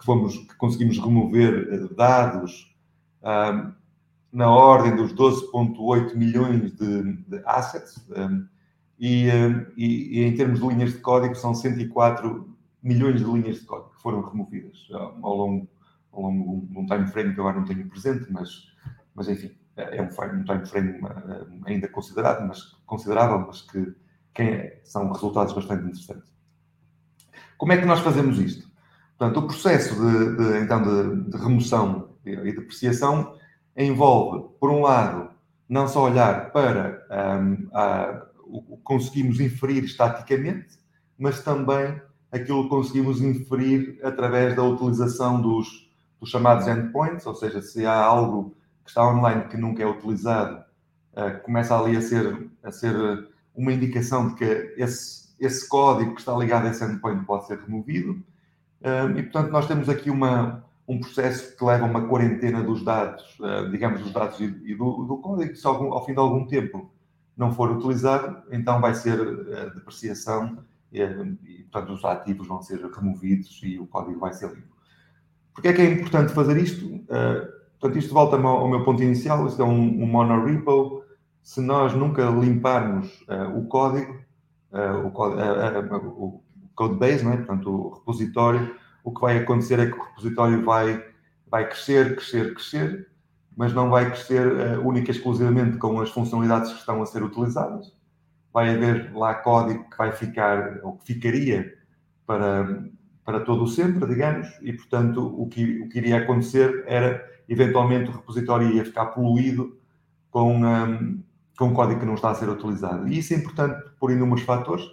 que, fomos, que conseguimos remover dados um, na ordem dos doze vírgula oito milhões de, de assets, um, e, um, e, e em termos de linhas de código são cento e quatro milhões de linhas de código que foram removidas um, ao longo, ao longo de um time frame que eu agora não tenho presente, mas, mas enfim, é um, um time frame um, ainda considerado, mas, considerável, mas que, que são resultados bastante interessantes. Como é que nós fazemos isto? Portanto, o processo de, de, então, de, de remoção e depreciação envolve, por um lado, não só olhar para um, a, o que conseguimos inferir estaticamente, mas também aquilo que conseguimos inferir através da utilização dos, dos chamados endpoints, ou seja, se há algo que está online que nunca é utilizado, uh, começa ali a ser, a ser uma indicação de que esse, esse código que está ligado a esse endpoint pode ser removido. Um, e, portanto, nós temos aqui uma, um processo que leva a uma quarentena dos dados, uh, digamos, dos dados e, e do, do código, que se algum, ao fim de algum tempo não for utilizado, então vai ser uh, depreciação e, e, portanto, os ativos vão ser removidos e o código vai ser limpo. Porquê é que é importante fazer isto? Uh, portanto, isto volta ao meu ponto inicial, isto é um, um monorepo. Se nós nunca limparmos uh, o código, uh, o, uh, uh, o codebase, não é? Portanto, o repositório, o que vai acontecer é que o repositório vai, vai crescer, crescer, crescer, mas não vai crescer uh, única e exclusivamente com as funcionalidades que estão a ser utilizadas. Vai haver lá código que vai ficar, ou que ficaria para, para todo o sempre, digamos, e, portanto, o que, o que iria acontecer era, eventualmente, o repositório ia ficar poluído com, um, com código que não está a ser utilizado. E isso é importante por inúmeros fatores.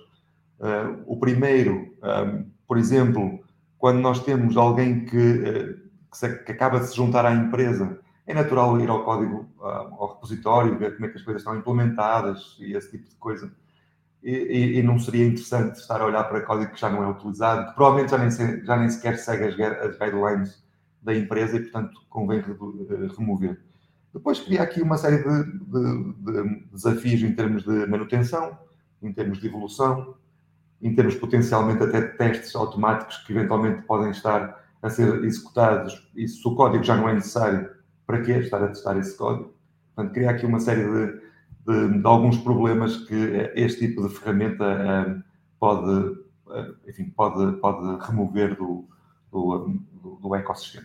Uh, o primeiro, um, por exemplo, quando nós temos alguém que, uh, que, se, que acaba de se juntar à empresa, é natural ir ao código, uh, ao repositório, ver como é que as coisas estão implementadas e esse tipo de coisa. E, e, e não seria interessante estar a olhar para código que já não é utilizado, que provavelmente já nem, se, já nem sequer segue as, as guidelines da empresa e, portanto, convém uh, remover. Depois cria aqui uma série de, de, de desafios em termos de manutenção, em termos de evolução, em termos potencialmente até de testes automáticos que eventualmente podem estar a ser executados, e se o código já não é necessário, para que estar a testar esse código? Portanto, cria aqui uma série de, de, de alguns problemas que este tipo de ferramenta uh, pode, uh, enfim, pode, pode remover do, do, do, do ecossistema.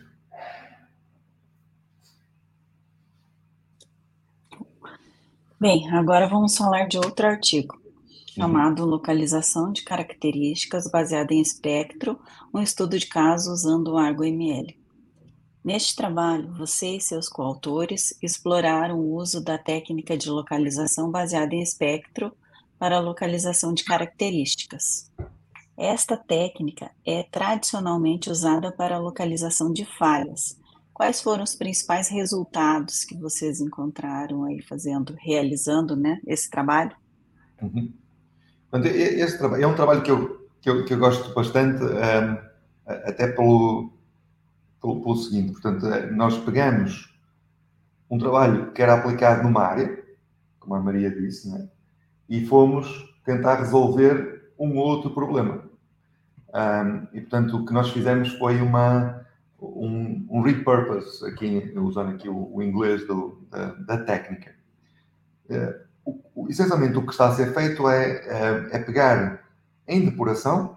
Bem, agora vamos falar de outro artigo, chamado Localização de Características baseada em Espectro, um estudo de caso usando o Argo M L. Neste trabalho, você e seus coautores exploraram o uso da técnica de localização baseada em espectro para a localização de características. Esta técnica é tradicionalmente usada para a localização de falhas. Quais foram os principais resultados que vocês encontraram aí fazendo, realizando, né, esse trabalho? Uhum. Esse trabalho é um trabalho que eu, que eu, que eu gosto bastante, um, até pelo, pelo, pelo seguinte, portanto, nós pegamos um trabalho que era aplicado numa área, como a Maria disse, né? E fomos tentar resolver um outro problema. Um, e, portanto, o que nós fizemos foi uma, um, um repurpose, aqui, usando aqui o, o inglês do, da, da técnica. Uh, o, o, essencialmente, o que está a ser feito é, é, é pegar em depuração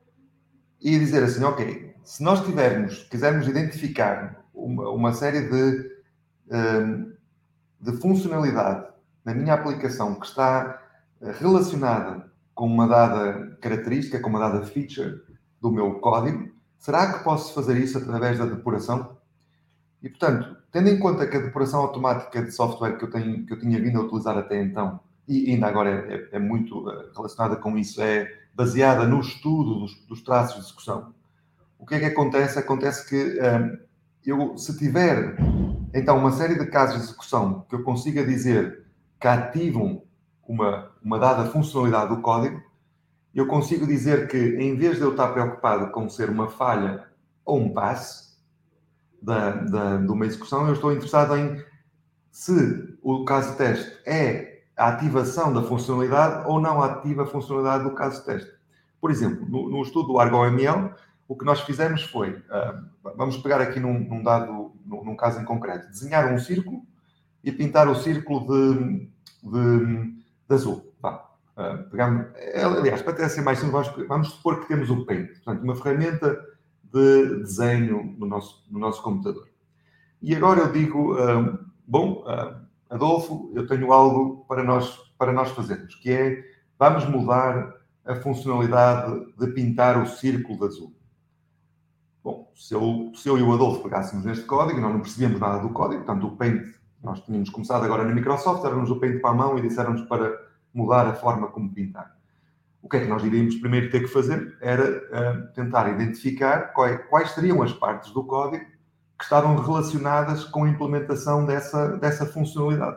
e dizer assim, ok, se nós tivermos, quisermos identificar uma, uma série de, um, de funcionalidade na minha aplicação que está relacionada com uma dada característica, com uma dada feature do meu código, será que posso fazer isso através da depuração? E, portanto, tendo em conta que a depuração automática de software que eu, tenho, que eu tinha vindo a utilizar até então, e ainda agora é, é muito relacionada com isso, é baseada no estudo dos, dos traços de execução, o que é que acontece? Acontece que um, eu, se tiver, então, uma série de casos de execução que eu consiga dizer que ativam uma, uma dada funcionalidade do código, eu consigo dizer que, em vez de eu estar preocupado com ser uma falha ou um passe da, da, de uma execução, eu estou interessado em se o caso de teste é a ativação da funcionalidade ou não ativa a funcionalidade do caso de teste. Por exemplo, no, no estudo do Argo M L, o que nós fizemos foi, uh, vamos pegar aqui num, num dado, num, num caso em concreto, desenhar um círculo e pintar o círculo de, de, de azul. Vá. Uh, pegamos, aliás, para até ser mais simples, vamos, vamos supor que temos o Paint, portanto, uma ferramenta de desenho no nosso, no nosso computador. E agora eu digo, uh, bom, uh, Adolfo, eu tenho algo para nós, para nós fazermos, que é, vamos mudar a funcionalidade de pintar o círculo de azul. Bom, se eu, se eu e o Adolfo pegássemos neste código, nós não percebíamos nada do código, portanto, o Paint, nós tínhamos começado agora na Microsoft, éramos o Paint para a mão e disseram-nos para mudar a forma como pintar. O que é que nós iríamos primeiro ter que fazer? Era uh, tentar identificar quais, quais seriam as partes do código que estavam relacionadas com a implementação dessa, dessa funcionalidade.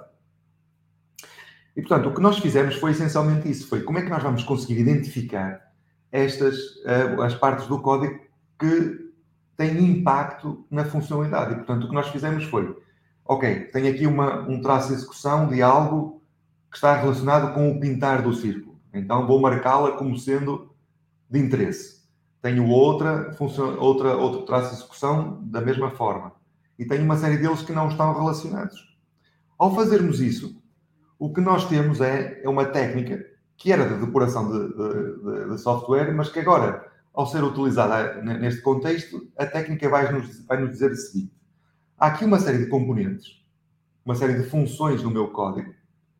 E, portanto, o que nós fizemos foi essencialmente isso, foi como é que nós vamos conseguir identificar estas, uh, as partes do código que têm impacto na funcionalidade. E, portanto, o que nós fizemos foi, ok, tenho aqui uma, um traço de execução de algo que está relacionado com o pintar do círculo. Então, vou marcá-la como sendo de interesse. Tenho outra, outra, outro traço de execução da mesma forma. E tenho uma série deles que não estão relacionados. Ao fazermos isso, o que nós temos é, é uma técnica que era de depuração de, de, de software, mas que agora, ao ser utilizada neste contexto, a técnica vai nos, vai nos dizer o seguinte. Há aqui uma série de componentes, uma série de funções no meu código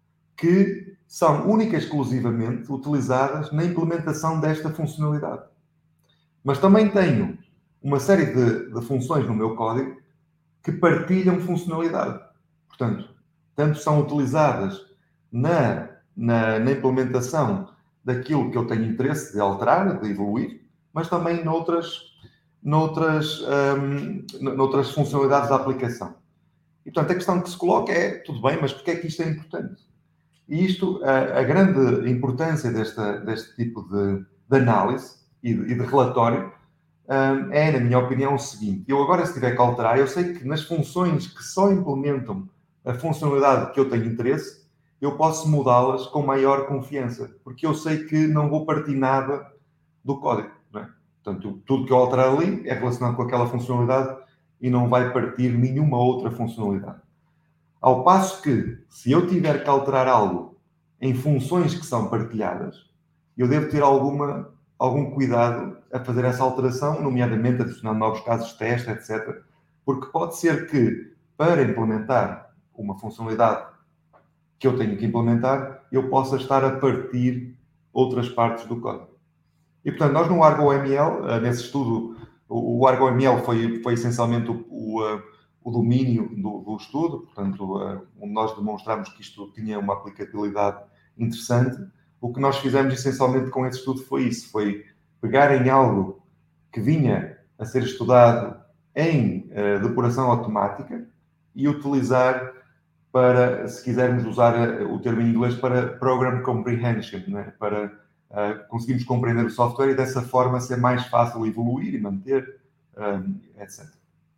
que são única e exclusivamente utilizadas na implementação desta funcionalidade. Mas também tenho uma série de, de funções no meu código que partilham funcionalidade. Portanto, tanto são utilizadas na, na, na implementação daquilo que eu tenho interesse de alterar, de evoluir, mas também noutras, noutras, um, noutras funcionalidades da aplicação. E, portanto, a questão que se coloca é, tudo bem, mas porquê é que isto é importante? E isto, a, a grande importância desta, deste tipo de, de análise e de, e de relatório um, é, na minha opinião, o seguinte. Eu agora, se tiver que alterar, eu sei que nas funções que só implementam a funcionalidade que eu tenho interesse, eu posso mudá-las com maior confiança, porque eu sei que não vou partir nada do código. Não é? Portanto, tudo que eu alterar ali é relacionado com aquela funcionalidade e não vai partir nenhuma outra funcionalidade. Ao passo que, se eu tiver que alterar algo em funções que são partilhadas, eu devo ter alguma, algum cuidado a fazer essa alteração, nomeadamente adicionando novos casos de teste, etcétera. Porque pode ser que, para implementar uma funcionalidade que eu tenho que implementar, eu possa estar a partir outras partes do código. E, portanto, nós no Argo M L, nesse estudo, o Argo M L foi, foi essencialmente o, o, o domínio do, do estudo, portanto, onde nós demonstramos que isto tinha uma aplicabilidade interessante. O que nós fizemos essencialmente com esse estudo foi isso, foi pegar em algo que vinha a ser estudado em uh, depuração automática e utilizar para, se quisermos usar o termo em inglês, para Program Comprehension, né? Para uh, conseguirmos compreender o software e dessa forma ser mais fácil evoluir e manter, um, etcétera.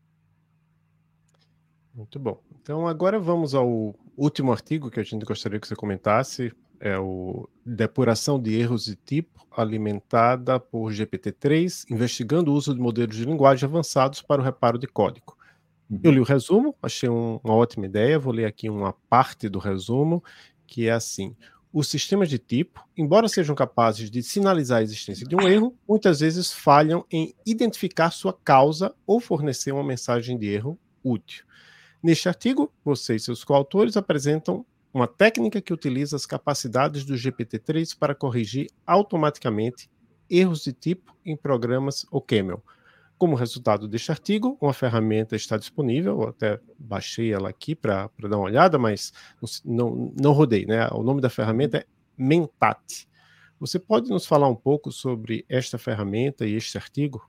Muito bom. Então, agora vamos ao último artigo que a gente gostaria que você comentasse, é o Depuração de Erros de Tipo alimentada por G P T três, investigando o uso de modelos de linguagem avançados para o reparo de código. Uhum. Eu li o resumo, achei um, uma ótima ideia, vou ler aqui uma parte do resumo, que é assim: os sistemas de tipo, embora sejam capazes de sinalizar a existência de um erro, muitas vezes falham em identificar sua causa ou fornecer uma mensagem de erro útil. Neste artigo, você e seus coautores apresentam uma técnica que utiliza as capacidades do G P T três para corrigir automaticamente erros de tipo em programas O C A M L. Como resultado deste artigo, uma ferramenta está disponível, eu até baixei ela aqui para dar uma olhada, mas não, não, não rodei, né? O nome da ferramenta é Mentat. Você pode nos falar um pouco sobre esta ferramenta e este artigo?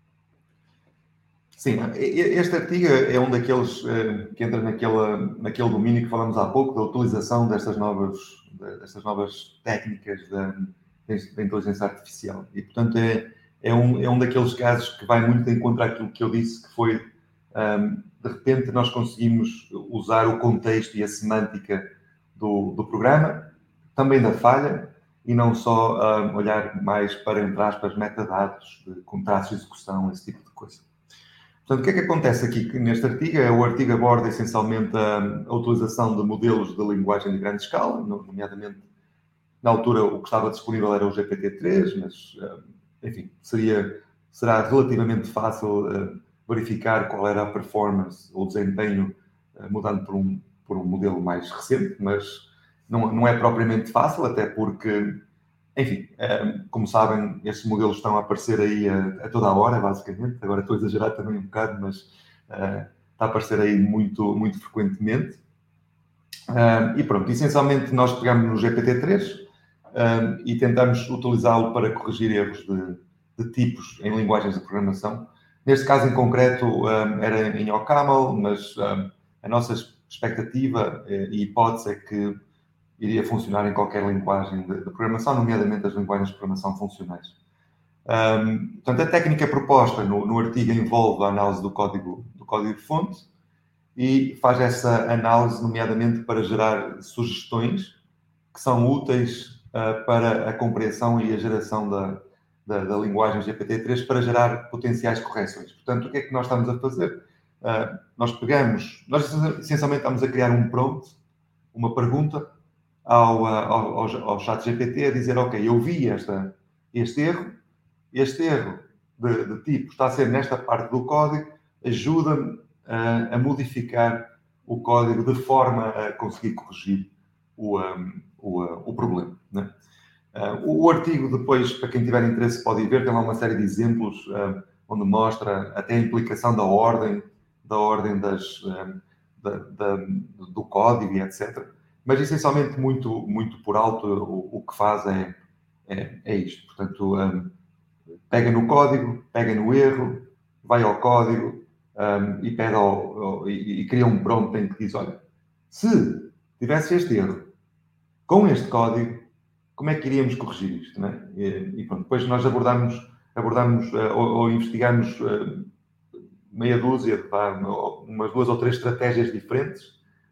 Sim, este artigo é um daqueles uh, que entra naquela, naquele domínio que falamos há pouco, da utilização destas novas, destas novas técnicas da, da inteligência artificial. E, portanto, é, é, um, é um daqueles casos que vai muito em contra aquilo que eu disse, que foi, um, de repente, nós conseguimos usar o contexto e a semântica do, do programa, também da falha, e não só um, olhar mais para, entre aspas, metadados, de contratos de execução, esse tipo de coisa. Portanto, o que é que acontece aqui neste artigo? O artigo aborda essencialmente a, a utilização de modelos de linguagem de grande escala, nomeadamente, na altura, o que estava disponível era o G P T três, mas, enfim, seria, será relativamente fácil uh, verificar qual era a performance ou desempenho uh, mudando por um, por um modelo mais recente, mas não, não é propriamente fácil, até porque, enfim, uh, como sabem, estes modelos estão a aparecer aí a, a toda a hora, basicamente. Agora estou a exagerar também um bocado, mas uh, está a aparecer aí muito, muito frequentemente. Uh, e pronto, essencialmente nós pegamos no G P T três uh, e tentamos utilizá-lo para corrigir erros de, de tipos em linguagens de programação. Neste caso em concreto uh, era em OCaml, mas uh, a nossa expectativa uh, e hipótese é que iria funcionar em qualquer linguagem de, de programação, nomeadamente as linguagens de programação funcionais. Um, portanto, a técnica proposta no, no artigo envolve a análise do código, do código-fonte e faz essa análise, nomeadamente, para gerar sugestões que são úteis uh, para a compreensão e a geração da, da, da linguagem G P T três para gerar potenciais correções. Portanto, o que é que nós estamos a fazer? Uh, nós pegamos, nós essencialmente estamos a criar um prompt, uma pergunta, Ao, ao, ao, ao chat G P T a dizer, ok, eu vi esta, este erro, este erro de, de tipo está a ser nesta parte do código, ajuda-me a, a modificar o código de forma a conseguir corrigir o, um, o, o problema. Né? Uh, o, o artigo depois, para quem tiver interesse pode ir ver, tem lá uma série de exemplos uh, onde mostra até a implicação da ordem, da ordem das, uh, da, da, do código e etcétera. Mas, essencialmente, muito, muito por alto, o, o que faz é, é, é isto. Portanto, um, pega no código, pega no erro, vai ao código um, e, pede ao, ao, e, e cria um prompt em que diz, olha, se tivesse este erro com este código, como é que iríamos corrigir isto? Não é? E, e pronto, depois nós abordamos, abordamos uh, ou, ou investigamos uh, meia dúzia, pá, umas duas ou três estratégias diferentes,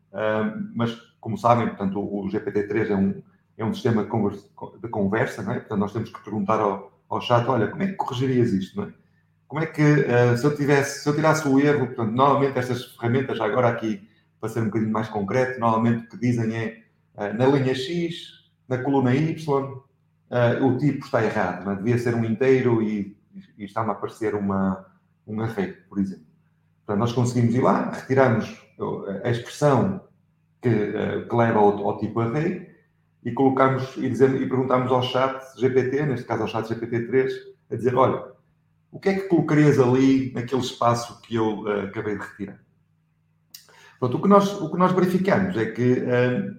uh, mas como sabem, portanto, o G P T três é um, é um sistema de conversa, não é? Portanto, nós temos que perguntar ao, ao chat, olha, como é que corrigirias isto, não é? Como é que, uh, se, eu tivesse, se eu tirasse o erro, portanto, normalmente estas ferramentas, já agora aqui, para ser um bocadinho mais concreto, normalmente o que dizem é, uh, na linha X, na coluna Y, uh, o tipo está errado, não é? Devia ser um inteiro e, e está-me a aparecer uma, um array, por exemplo. Portanto, nós conseguimos ir lá, retiramos a expressão que, uh, que leva ao, ao tipo array e colocamos e, dizemos, e perguntamos ao chat G P T, neste caso ao chat G P T três, a dizer, olha, o que é que colocarias ali naquele espaço que eu uh, acabei de retirar? Pronto, o que nós, o que nós verificamos é que uh,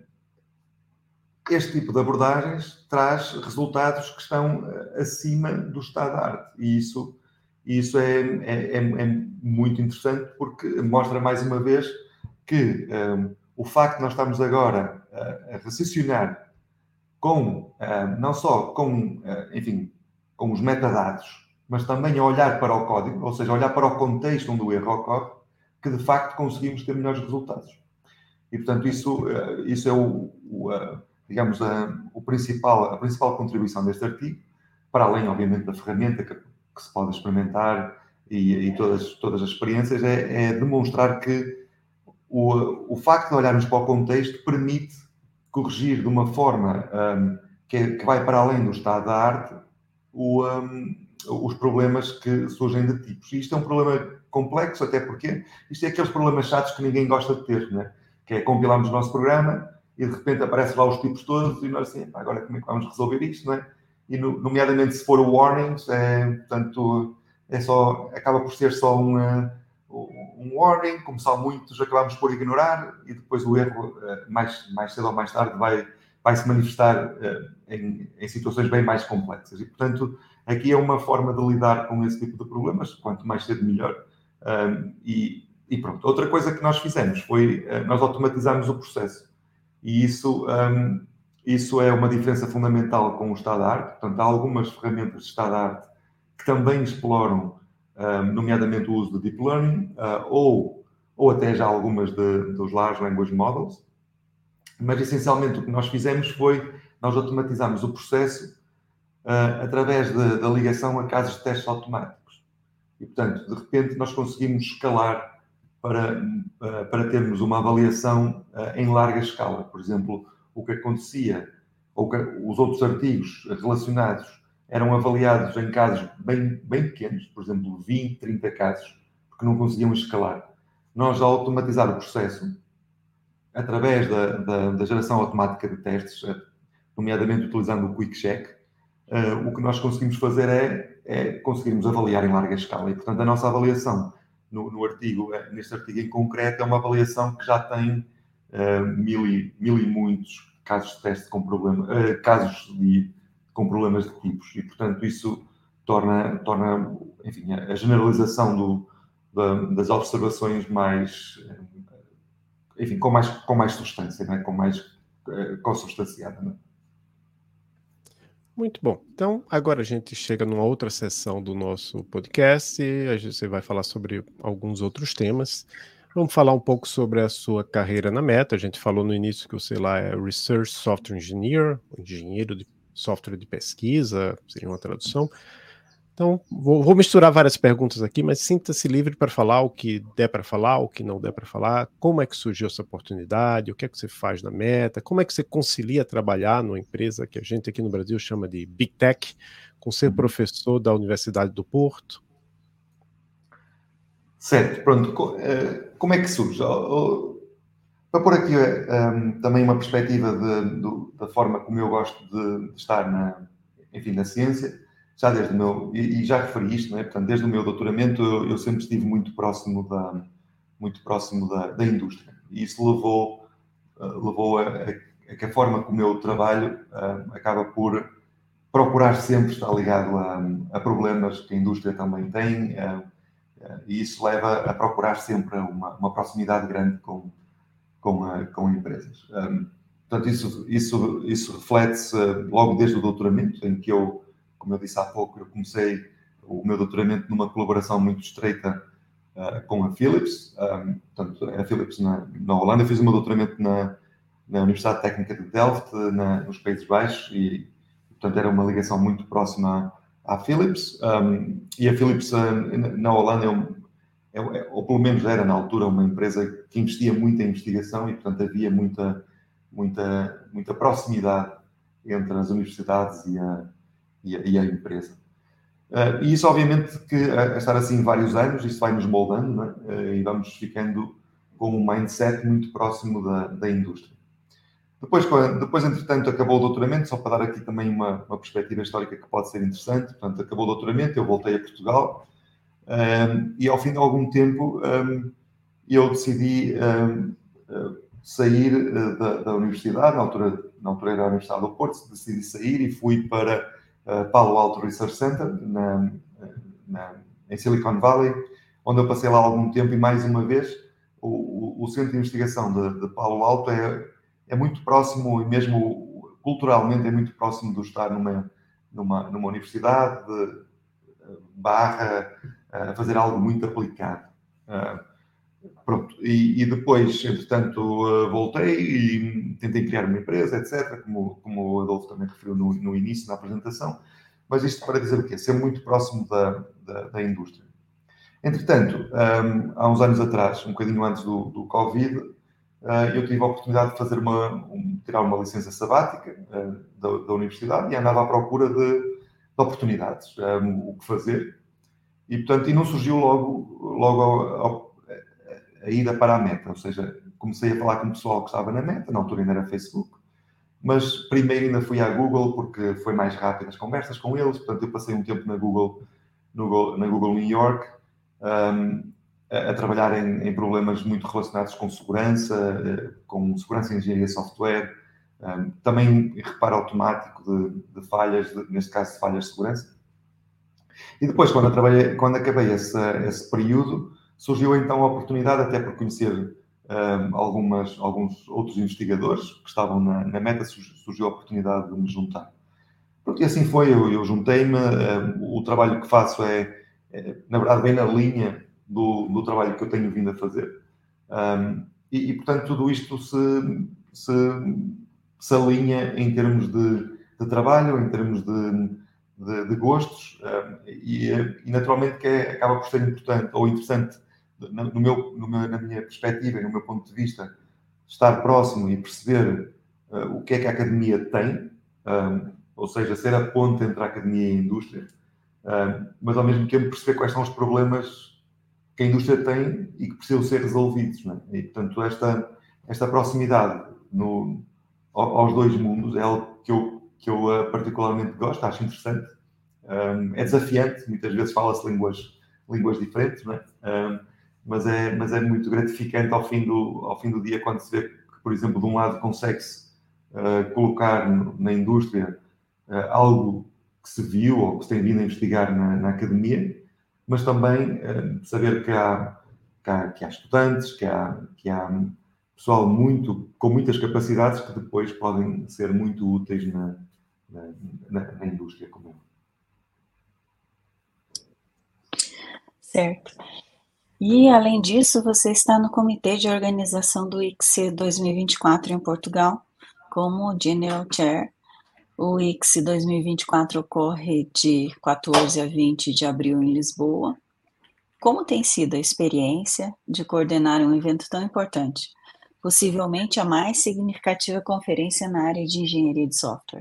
este tipo de abordagens traz resultados que estão uh, acima do estado da arte e isso, isso é, é, é, é muito interessante porque mostra mais uma vez que um, o facto de nós estarmos agora uh, a raciocinar com, uh, não só com, uh, enfim, com os metadados, mas também a olhar para o código, ou seja, a olhar para o contexto onde o erro ocorre, que de facto conseguimos ter melhores resultados. E, portanto, isso, uh, isso é o, o uh, digamos, a, o principal, a principal contribuição deste artigo, para além, obviamente, da ferramenta que, que se pode experimentar e, e todas, todas as experiências, é, é demonstrar que O, o facto de olharmos para o contexto permite corrigir de uma forma um, que, é, que vai para além do estado da arte o, um, os problemas que surgem de tipos. E isto é um problema complexo, até porque isto é aqueles problemas chatos que ninguém gosta de ter, né? Que é compilarmos o nosso programa e de repente aparecem lá os tipos todos e nós assim, agora como é que vamos resolver isto, não é? E no, nomeadamente se for o warnings, é, portanto, é só, acaba por ser só uma... um warning, como são muitos, acabamos por ignorar e depois o erro, mais, mais cedo ou mais tarde, vai, vai se manifestar em, em situações bem mais complexas. E, portanto, aqui é uma forma de lidar com esse tipo de problemas, quanto mais cedo melhor. E, e pronto. Outra coisa que nós fizemos foi, nós automatizamos o processo. E isso, isso é uma diferença fundamental com o estado da arte. Portanto, há algumas ferramentas de estado da arte que também exploram Um, nomeadamente o uso de Deep Learning, uh, ou, ou até já algumas de, dos Large Language Models. Mas, essencialmente, o que nós fizemos foi nós automatizámos o processo uh, através de, da ligação a casos de testes automáticos. E, portanto, de repente, nós conseguimos escalar para, uh, para termos uma avaliação uh, em larga escala. Por exemplo, o que acontecia, ou que, os outros artigos relacionados eram avaliados em casos bem, bem pequenos, por exemplo, vinte, trinta casos, porque não conseguiam escalar. Nós, ao automatizar o processo, através da, da, da geração automática de testes, nomeadamente utilizando o Quick Check, uh, o que nós conseguimos fazer é, é conseguirmos avaliar em larga escala. E, portanto, a nossa avaliação no, no artigo, neste artigo em concreto, é uma avaliação que já tem uh, mil, e, mil e muitos casos de teste com problemas, uh, casos de, com problemas de tipos. E, portanto, isso torna, torna enfim, a generalização do, da, das observações mais, enfim, com mais, com mais substância, não é? Com mais uh, consubstanciada, não é? Muito bom. Então, agora a gente chega numa outra sessão do nosso podcast e a gente, você vai falar sobre alguns outros temas. Vamos falar um pouco sobre a sua carreira na Meta. A gente falou no início que você lá é Research Software Engineer, engenheiro de software de pesquisa, seria uma tradução. Então, vou, vou misturar várias perguntas aqui, mas sinta-se livre para falar o que der para falar, o que não der para falar, como é que surgiu essa oportunidade, o que é que você faz na Meta, como é que você concilia trabalhar numa empresa que a gente aqui no Brasil chama de Big Tech, com ser professor da Universidade do Porto. Certo, pronto. Como é que surge? Para pôr aqui um, também uma perspectiva de, de, da forma como eu gosto de, de estar na, enfim, na ciência, já desde o meu, e, e já referi isto, não é? Portanto, desde o meu doutoramento eu, eu sempre estive muito próximo da, muito próximo da, da indústria. E isso levou, uh, levou a, a, a que a forma como eu trabalho uh, acaba por procurar sempre estar ligado a, a problemas que a indústria também tem, uh, uh, e isso leva a procurar sempre uma, uma proximidade grande com Com, a, com empresas. Um, portanto, isso, isso, isso reflete-se logo desde o doutoramento, em que eu, como eu disse há pouco, eu comecei o meu doutoramento numa colaboração muito estreita uh, com a Philips. Um, portanto, a Philips na, na Holanda. Eu fiz o meu doutoramento na, na Universidade Técnica de Delft, na, nos Países Baixos, e, portanto, era uma ligação muito próxima à, à Philips. Um, e a Philips, uh, na Holanda, é um ou pelo menos era na altura uma empresa que investia muito em investigação e, portanto, havia muita, muita, muita proximidade entre as universidades e a, e a, e a empresa. Uh, e isso, obviamente, que a, a estar assim vários anos, isso vai nos moldando, não é? Uh, e vamos ficando com um mindset muito próximo da, da indústria. Depois, quando, depois, entretanto, acabou o doutoramento, só para dar aqui também uma, uma perspectiva histórica que pode ser interessante. Portanto, acabou o doutoramento, eu voltei a Portugal. Um, e ao fim de algum tempo um, eu decidi um, sair da, da universidade, na altura, na altura era a Universidade do Porto, decidi sair e fui para uh, Palo Alto Research Center, na, na, em Silicon Valley, onde eu passei lá algum tempo e, mais uma vez, o, o, o centro de investigação de, de Palo Alto é, é muito próximo, e mesmo culturalmente é muito próximo de estar numa, numa, numa universidade de, barra a fazer algo muito aplicado. Uh, pronto. E, e depois, entretanto, uh, voltei e tentei criar uma empresa, etcétera, como, como o Adolfo também referiu no, no início, na apresentação. Mas isto para dizer o quê? Ser muito próximo da, da, da indústria. Entretanto, um, há uns anos atrás, um bocadinho antes do, do Covid, uh, eu tive a oportunidade de fazer uma, um, tirar uma licença sabática uh, da, da universidade e andava à procura de, de oportunidades, um, o que fazer. E, portanto, e não surgiu logo, logo ao, ao, a, a ida para a Meta. Ou seja, comecei a falar com o pessoal que estava na Meta, na altura ainda era Facebook, mas primeiro ainda fui à Google, porque foi mais rápido as conversas com eles. Portanto, eu passei um tempo na Google, no, na Google New York, um, a, a trabalhar em, em problemas muito relacionados com segurança, com segurança e engenharia de software, um, também reparo automático de, de falhas, de, neste caso de falhas de segurança. E depois, quando, eu trabalhei, quando acabei esse, esse período, surgiu então a oportunidade, até por conhecer um, algumas, alguns outros investigadores que estavam na, na Meta, surgiu a oportunidade de me juntar. E assim foi, eu, eu juntei-me, um, o trabalho que faço é, é, na verdade, bem na linha do, do trabalho que eu tenho vindo a fazer. Um, e, e, portanto, tudo isto se, se se alinha em termos de, de trabalho, em termos de, de, de gostos, e, e naturalmente que é, acaba por ser importante ou interessante, no meu, no meu, na minha perspectiva e no meu ponto de vista, estar próximo e perceber uh, o que é que a academia tem, um, ou seja, ser a ponte entre a academia e a indústria, um, mas ao mesmo tempo perceber quais são os problemas que a indústria tem e que precisam ser resolvidos. Não é? E, portanto, esta, esta proximidade no, aos dois mundos é algo que eu, que eu uh, particularmente gosto, acho interessante. Um, é desafiante, muitas vezes fala-se línguas, línguas diferentes, não é? Um, mas, é, mas é muito gratificante ao fim do, ao fim do dia quando se vê que, por exemplo, de um lado consegue-se uh, colocar no, na indústria uh, algo que se viu ou que se tem vindo a investigar na, na academia, mas também uh, saber que há, que, há, que há estudantes, que há, que há pessoal muito, com muitas capacidades que depois podem ser muito úteis na, na, na, na indústria comum. Certo. E, além disso, você está no Comitê de Organização do I C S dois mil e vinte e quatro em Portugal, como General Chair. O I C S dois mil e vinte e quatro ocorre de quatorze a vinte de abril em Lisboa. Como tem sido a experiência de coordenar um evento tão importante, possivelmente a mais significativa conferência na área de engenharia de software?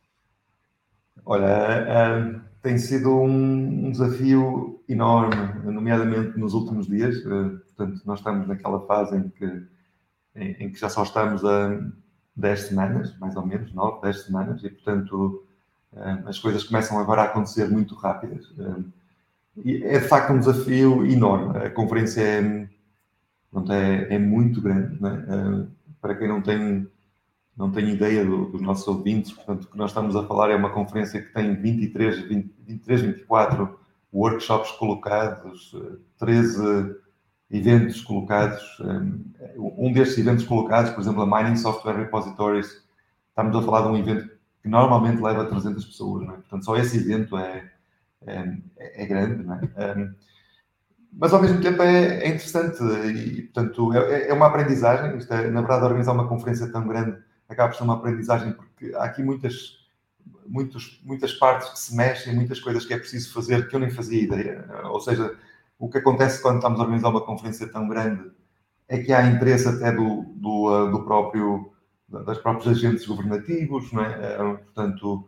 Olha, uh, tem sido um, um desafio enorme, nomeadamente nos últimos dias. Uh, portanto, nós estamos naquela fase em que, em, em que já só estamos a dez semanas, mais ou menos, nove, dez semanas, e, portanto, uh, as coisas começam agora a acontecer muito rápidas. Uh, e é, de facto, um desafio enorme. A conferência é, pronto, é, é muito grande, não é? Uh, para quem não tem... não tenho ideia do, dos nossos ouvintes, portanto, o que nós estamos a falar é uma conferência que tem vinte e três, vinte, vinte e três, vinte e quatro workshops colocados, treze eventos colocados. Um destes eventos colocados, por exemplo, a Mining Software Repositories, estamos a falar de um evento que normalmente leva trezentas pessoas, não é? Portanto, só esse evento é, é, é grande, não é? Mas, ao mesmo tempo, é, é interessante e, portanto, é, é uma aprendizagem. Isto é, na verdade, organizar uma conferência tão grande acaba por ser uma aprendizagem, porque há aqui muitas, muitos, muitas partes que se mexem, muitas coisas que é preciso fazer que eu nem fazia ideia. Ou seja, o que acontece quando estamos a organizar uma conferência tão grande é que há interesse até do, do, do próprio, das próprios agentes governativos, não é? Portanto,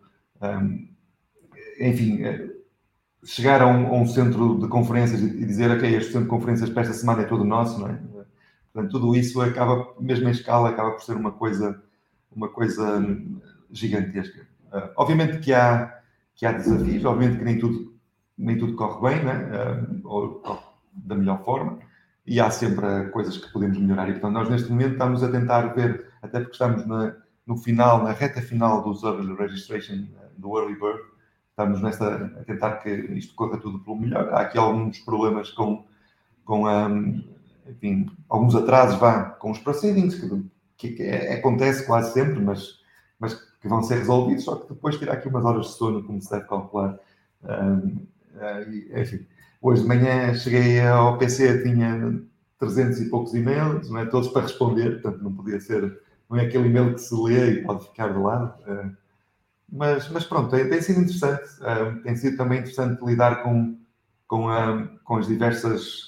enfim, chegar a um, a um centro de conferências e dizer, ok, este centro de conferências para esta semana é todo nosso, não é? Portanto, tudo isso acaba, mesmo em escala, acaba por ser uma coisa uma coisa gigantesca. Uh, obviamente que há, que há desafios, obviamente que nem tudo, nem tudo corre bem, né? Uh, ou corre da melhor forma, e há sempre coisas que podemos melhorar. E, portanto, nós neste momento estamos a tentar ver, até porque estamos na, no final, na reta final do Early Registration, do Early Bird, estamos nesta, a tentar que isto corra tudo pelo melhor. Há aqui alguns problemas com, com um, enfim, alguns atrasos vá, com os proceedings, que que é, acontece quase sempre, mas, mas que vão ser resolvidos, só que depois tirar aqui umas horas de sono, como se deve calcular. Um, uh, enfim, hoje de manhã cheguei ao P C, tinha trezentos e poucos e-mails, não é? Todos para responder, portanto não podia ser, não é aquele e-mail que se lê e pode ficar de lado. Uh, mas, mas pronto, tem, tem sido interessante, uh, tem sido também interessante lidar com, com, uh, com as diversas...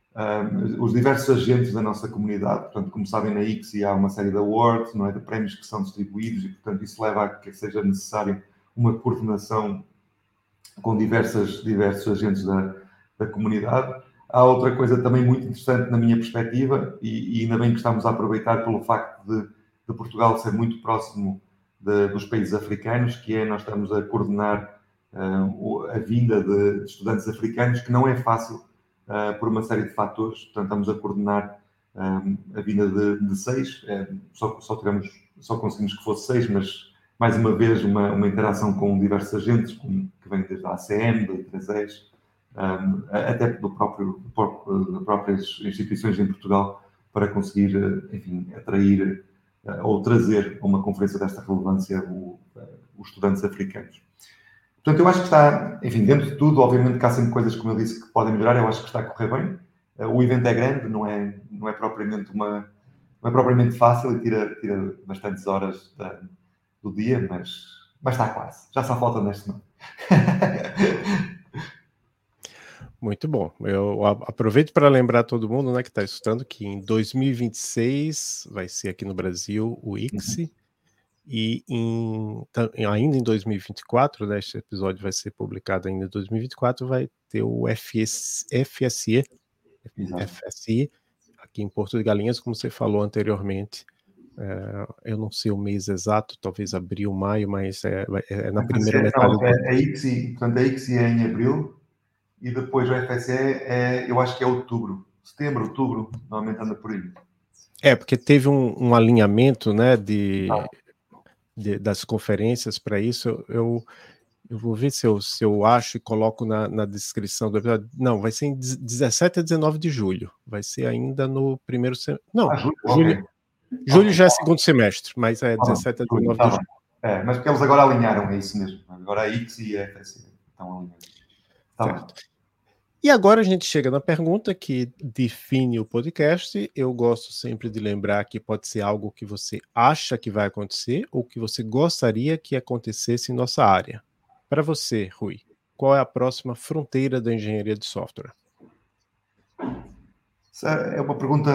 Um, os diversos agentes da nossa comunidade. Portanto, como sabem, na I C S há uma série de awards, não é, de prémios que são distribuídos e, portanto, isso leva a que seja necessário uma coordenação com diversas, diversos agentes da, da comunidade. Há outra coisa também muito interessante na minha perspectiva, e, e ainda bem que estamos a aproveitar pelo facto de, de Portugal ser muito próximo de, dos países africanos, que é nós estamos a coordenar uh, a vinda de, de estudantes africanos, que não é fácil, Uh, por uma série de fatores. Portanto, estamos a coordenar um, a vinda de, de seis, é, só, só, tivemos, só conseguimos que fosse seis, mas mais uma vez uma, uma interação com diversos agentes, com, que vêm desde a A C M, da I três E S, um, até do próprio, do, de próprias instituições em Portugal, para conseguir, enfim, atrair uh, ou trazer a uma conferência desta relevância o, uh, os estudantes africanos. Portanto, eu acho que está, enfim, dentro de tudo, obviamente que há sempre coisas, como eu disse, que podem melhorar. Eu acho que está a correr bem. O evento é grande, não é, não é propriamente uma, não é propriamente fácil e tira, tira bastantes horas da, do dia, mas, mas está quase. Já só falta neste ano. Muito bom. Eu aproveito para lembrar todo mundo, né, que está escutando que em dois mil e vinte e seis vai ser aqui no Brasil o I C S I, uhum. E em, ainda em dois mil e vinte e quatro, né, este episódio vai ser publicado ainda em dois mil e vinte e quatro, vai ter o F S, F S I, F S I aqui em Porto de Galinhas, como você falou anteriormente. É, eu não sei o mês exato, talvez abril, maio, mas é, é na primeira é, metade não, do ano. É, é I C S I, portanto, a I C S I é em abril e depois o F S I é, eu acho que é outubro, setembro, outubro, normalmente anda por aí. É, porque teve um, um alinhamento, né, de, ah. de das conferências para isso. Eu, eu vou ver se eu, se eu acho e coloco na, na descrição do episódio. Não, vai ser em dezessete a dezenove de julho. Vai ser ainda no primeiro semestre. Não, ah, julho, julho, okay. julho okay. já é segundo semestre, mas é ah, dezessete a dezenove tá de julho. É, mas porque eles agora alinharam, é isso mesmo. Agora a I C S I e a F S I estão alinhados. Tá bem. E agora a gente chega na pergunta que define o podcast. Eu gosto sempre de lembrar que pode ser algo que você acha que vai acontecer ou que você gostaria que acontecesse em nossa área. Para você, Rui, qual é a próxima fronteira da engenharia de software? Essa é uma pergunta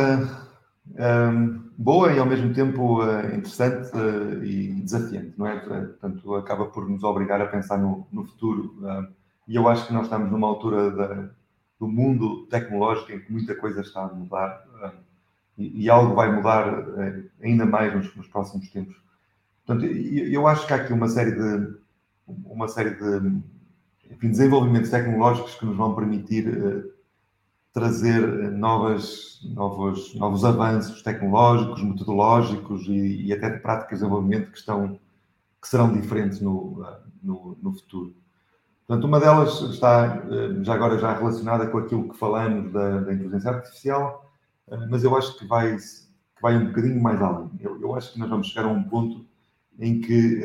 um, boa e ao mesmo tempo uh, interessante uh, e desafiante, não é? Portanto, acaba por nos obrigar a pensar no, no futuro. Uh, e eu acho que nós estamos numa altura da, do mundo tecnológico em que muita coisa está a mudar uh, e, e algo vai mudar uh, ainda mais nos, nos próximos tempos. Portanto, eu, eu acho que há aqui uma série de uma série de enfim, desenvolvimentos tecnológicos que nos vão permitir uh, trazer novas, novos, novos avanços tecnológicos, metodológicos e, e até de práticas de desenvolvimento que, estão, que serão diferentes no, no, no futuro. Portanto, uma delas está já agora já relacionada com aquilo que falamos da, da inteligência artificial, mas eu acho que vai, que vai um bocadinho mais além. Eu, eu acho que nós vamos chegar a um ponto em que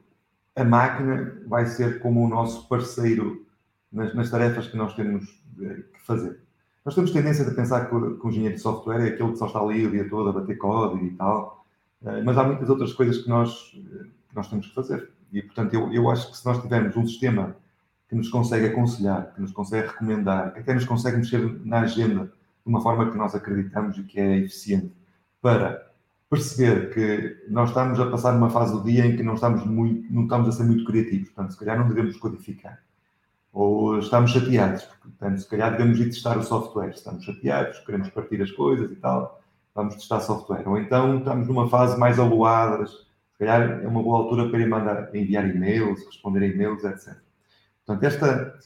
a máquina vai ser como o nosso parceiro nas, nas tarefas que nós temos que fazer. Nós temos tendência a pensar que o engenheiro de software é aquele que só está ali o dia todo a bater código e tal, mas há muitas outras coisas que nós, que nós temos que fazer. E, portanto, eu, eu acho que se nós tivermos um sistema que nos consegue aconselhar, que nos consegue recomendar, que até nos consegue mexer na agenda de uma forma que nós acreditamos e que é eficiente, para perceber que nós estamos a passar numa fase do dia em que não estamos, muito, não estamos a ser muito criativos, portanto, se calhar não devemos codificar. Ou estamos chateados, portanto, se calhar devemos ir testar o software. Estamos chateados, queremos partir as coisas e tal, vamos testar software. Ou então estamos numa fase mais aloadas, se calhar é uma boa altura para ir mandar, enviar e-mails, responder a e-mails, etcétera. Portanto, esta,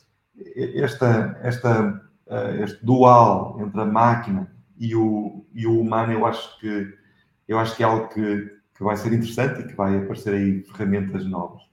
esta, esta, este dual entre a máquina e o, e o humano, eu acho que, eu acho que é algo que, que vai ser interessante e que vai aparecer aí ferramentas novas.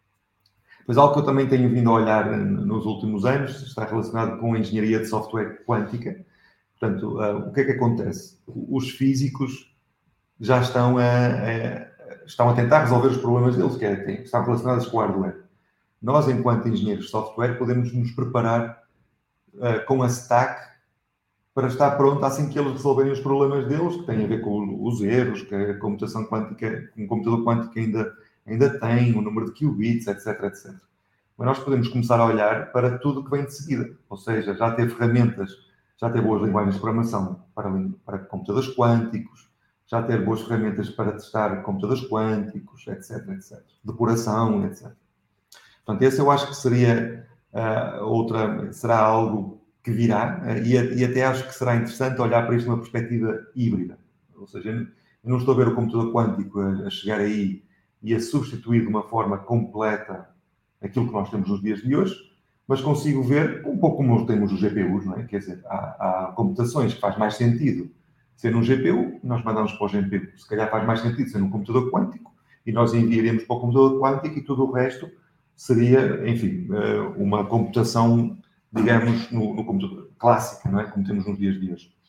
Mas algo que eu também tenho vindo a olhar nos últimos anos está relacionado com a engenharia de software quântica. Portanto, uh, o que é que acontece? Os físicos já estão a, a, estão a tentar resolver os problemas deles, que, é, que estão relacionados com o hardware. Nós, enquanto engenheiros de software, podemos nos preparar uh, com a stack para estar pronto assim que eles resolverem os problemas deles, que têm a ver com os erros, que a computação quântica, um computador quântico ainda ainda tem o número de qubits, etc, etcétera. Mas nós podemos começar a olhar para tudo o que vem de seguida. Ou seja, já ter ferramentas, já ter boas linguagens de programação para, para computadores quânticos, já ter boas ferramentas para testar computadores quânticos, etc, etcétera. Depuração, etcétera. Portanto, esse eu acho que seria uh, outra, será algo que virá uh, e, e até acho que será interessante olhar para isto numa perspectiva híbrida. Ou seja, eu não estou a ver o computador quântico a, a chegar aí e a substituir de uma forma completa aquilo que nós temos nos dias de hoje, mas consigo ver, um pouco como temos os G P Us, não é? Quer dizer, há, há computações que faz mais sentido ser num G P U, nós mandamos para o G P U. Se calhar faz mais sentido ser num computador quântico, e nós enviaremos para o computador quântico e tudo o resto seria, enfim, uma computação, digamos, no, no computador clássico, não é? Como temos nos dias de hoje.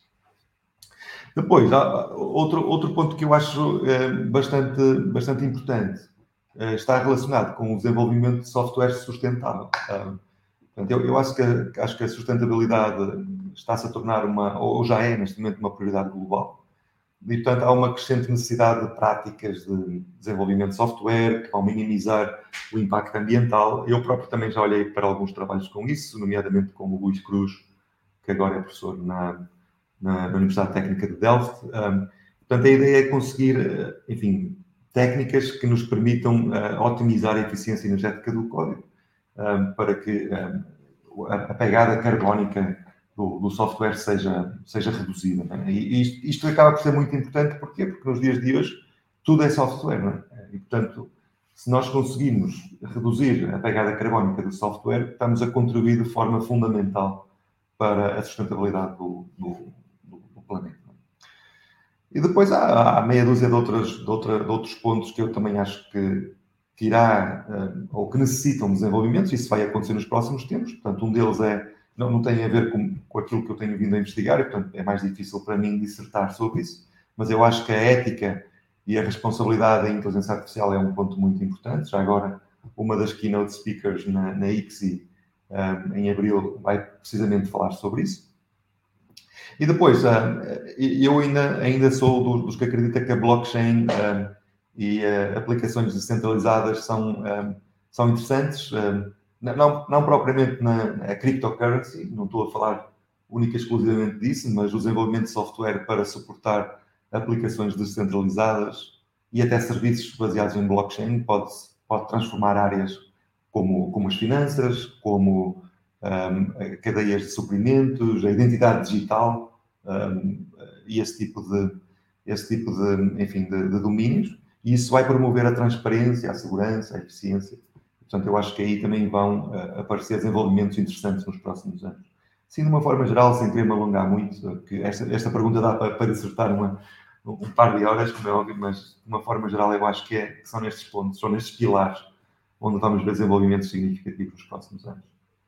Depois, há outro, outro ponto que eu acho é, bastante, bastante importante é, está relacionado com o desenvolvimento de software sustentável. Uh, portanto, eu, eu acho, que, acho que a sustentabilidade está-se a tornar uma, ou já é neste momento, uma prioridade global. e, portanto, há uma crescente necessidade de práticas de desenvolvimento de software que vão minimizar o impacto ambiental. Eu próprio também já olhei para alguns trabalhos com isso, nomeadamente com o Luís Cruz, que agora é professor na, na, na Universidade Técnica de Delft. Um, portanto, a ideia é conseguir, enfim, técnicas que nos permitam uh, otimizar a eficiência energética do código, um, para que um, a, a pegada carbónica do, do software seja, seja reduzida. Não é? E isto, isto acaba por ser muito importante, porquê? Porque nos dias de hoje tudo é software, não é? E, portanto, se nós conseguirmos reduzir a pegada carbónica do software, estamos a contribuir de forma fundamental para a sustentabilidade do, do, do, do planeta. E depois há, há meia dúzia de, outras, de, outra, de outros pontos que eu também acho que, que irá, uh, ou que necessitam desenvolvimento, e isso vai acontecer nos próximos tempos. Portanto, um deles é, não, não tem a ver com, com aquilo que eu tenho vindo a investigar, e, portanto, é mais difícil para mim dissertar sobre isso, mas eu acho que a ética e a responsabilidade da inteligência artificial é um ponto muito importante. Já agora, uma das keynote speakers na, na I C S I, um, em abril, vai precisamente falar sobre isso. E depois, um, eu ainda, ainda sou dos, dos que acredita que a blockchain um, e uh, aplicações descentralizadas são, um, são interessantes, um, não, não propriamente na, na cryptocurrency, não estou a falar única e exclusivamente disso, mas o desenvolvimento de software para suportar aplicações descentralizadas e até serviços baseados em blockchain pode, pode transformar áreas como, como as finanças, como um, cadeias de suprimentos, a identidade digital um, e esse tipo de, esse tipo de, enfim, de, de domínios. E isso vai promover a transparência, a segurança, a eficiência. Portanto, eu acho que aí também vão uh, aparecer desenvolvimentos interessantes nos próximos anos. Sim, de uma forma geral, sem querer me alongar muito, que esta, esta pergunta dá para, para dissertar uma um par de horas, como é óbvio, mas de uma forma geral eu acho que, é, que são nestes pontos, são nestes pilares onde vamos ver desenvolvimentos significativos nos próximos anos.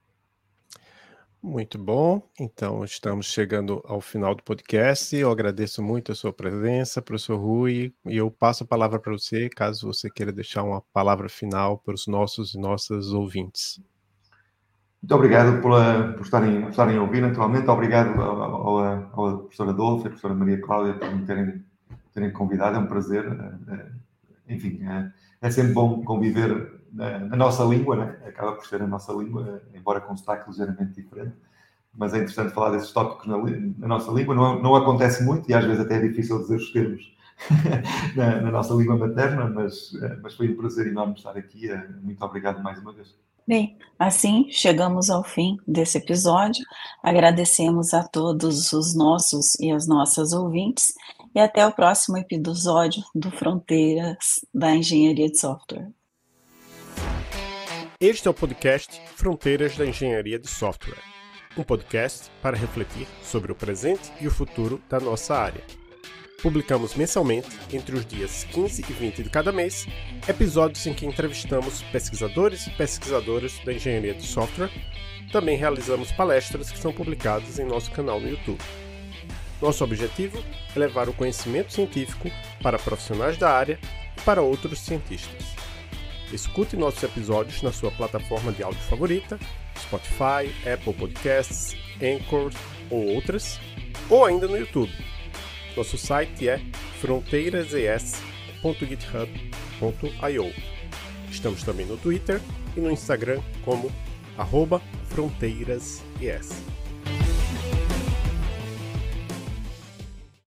Muito bom, então estamos chegando ao final do podcast. Eu agradeço muito a sua presença, professor Rui, e eu passo a palavra para você, caso você queira deixar uma palavra final para os nossos e nossas ouvintes. Muito obrigado por, por, estarem, por estarem a ouvir, naturalmente. Obrigado ao, ao, ao professor Adolfo e à professora Maria Cláudia por me terem, terem convidado. É um prazer. Enfim, é sempre bom conviver na, na nossa língua, né? Acaba por ser a nossa língua, embora com um sotaque ligeiramente diferente. Mas é interessante falar desses tópicos na, na nossa língua. Não, não acontece muito e às vezes até é difícil dizer os termos na, na nossa língua materna, mas, mas foi um prazer enorme estar aqui. Muito obrigado mais uma vez. Bem, assim chegamos ao fim desse episódio. Agradecemos a todos os nossos e as nossas ouvintes e até o próximo episódio do Fronteiras da Engenharia de Software. Este é o podcast Fronteiras da Engenharia de Software, um podcast para refletir sobre o presente e o futuro da nossa área. Publicamos mensalmente, entre os dias quinze e vinte de cada mês, episódios em que entrevistamos pesquisadores e pesquisadoras da engenharia de software. Também realizamos palestras que são publicadas em nosso canal no YouTube. Nosso objetivo é levar o conhecimento científico para profissionais da área e para outros cientistas. Escute nossos episódios na sua plataforma de áudio favorita, Spotify, Apple Podcasts, Anchor ou outras, ou ainda no YouTube. Nosso site é fronteirases ponto github ponto io. Estamos também no Twitter e no Instagram como arroba fronteirases.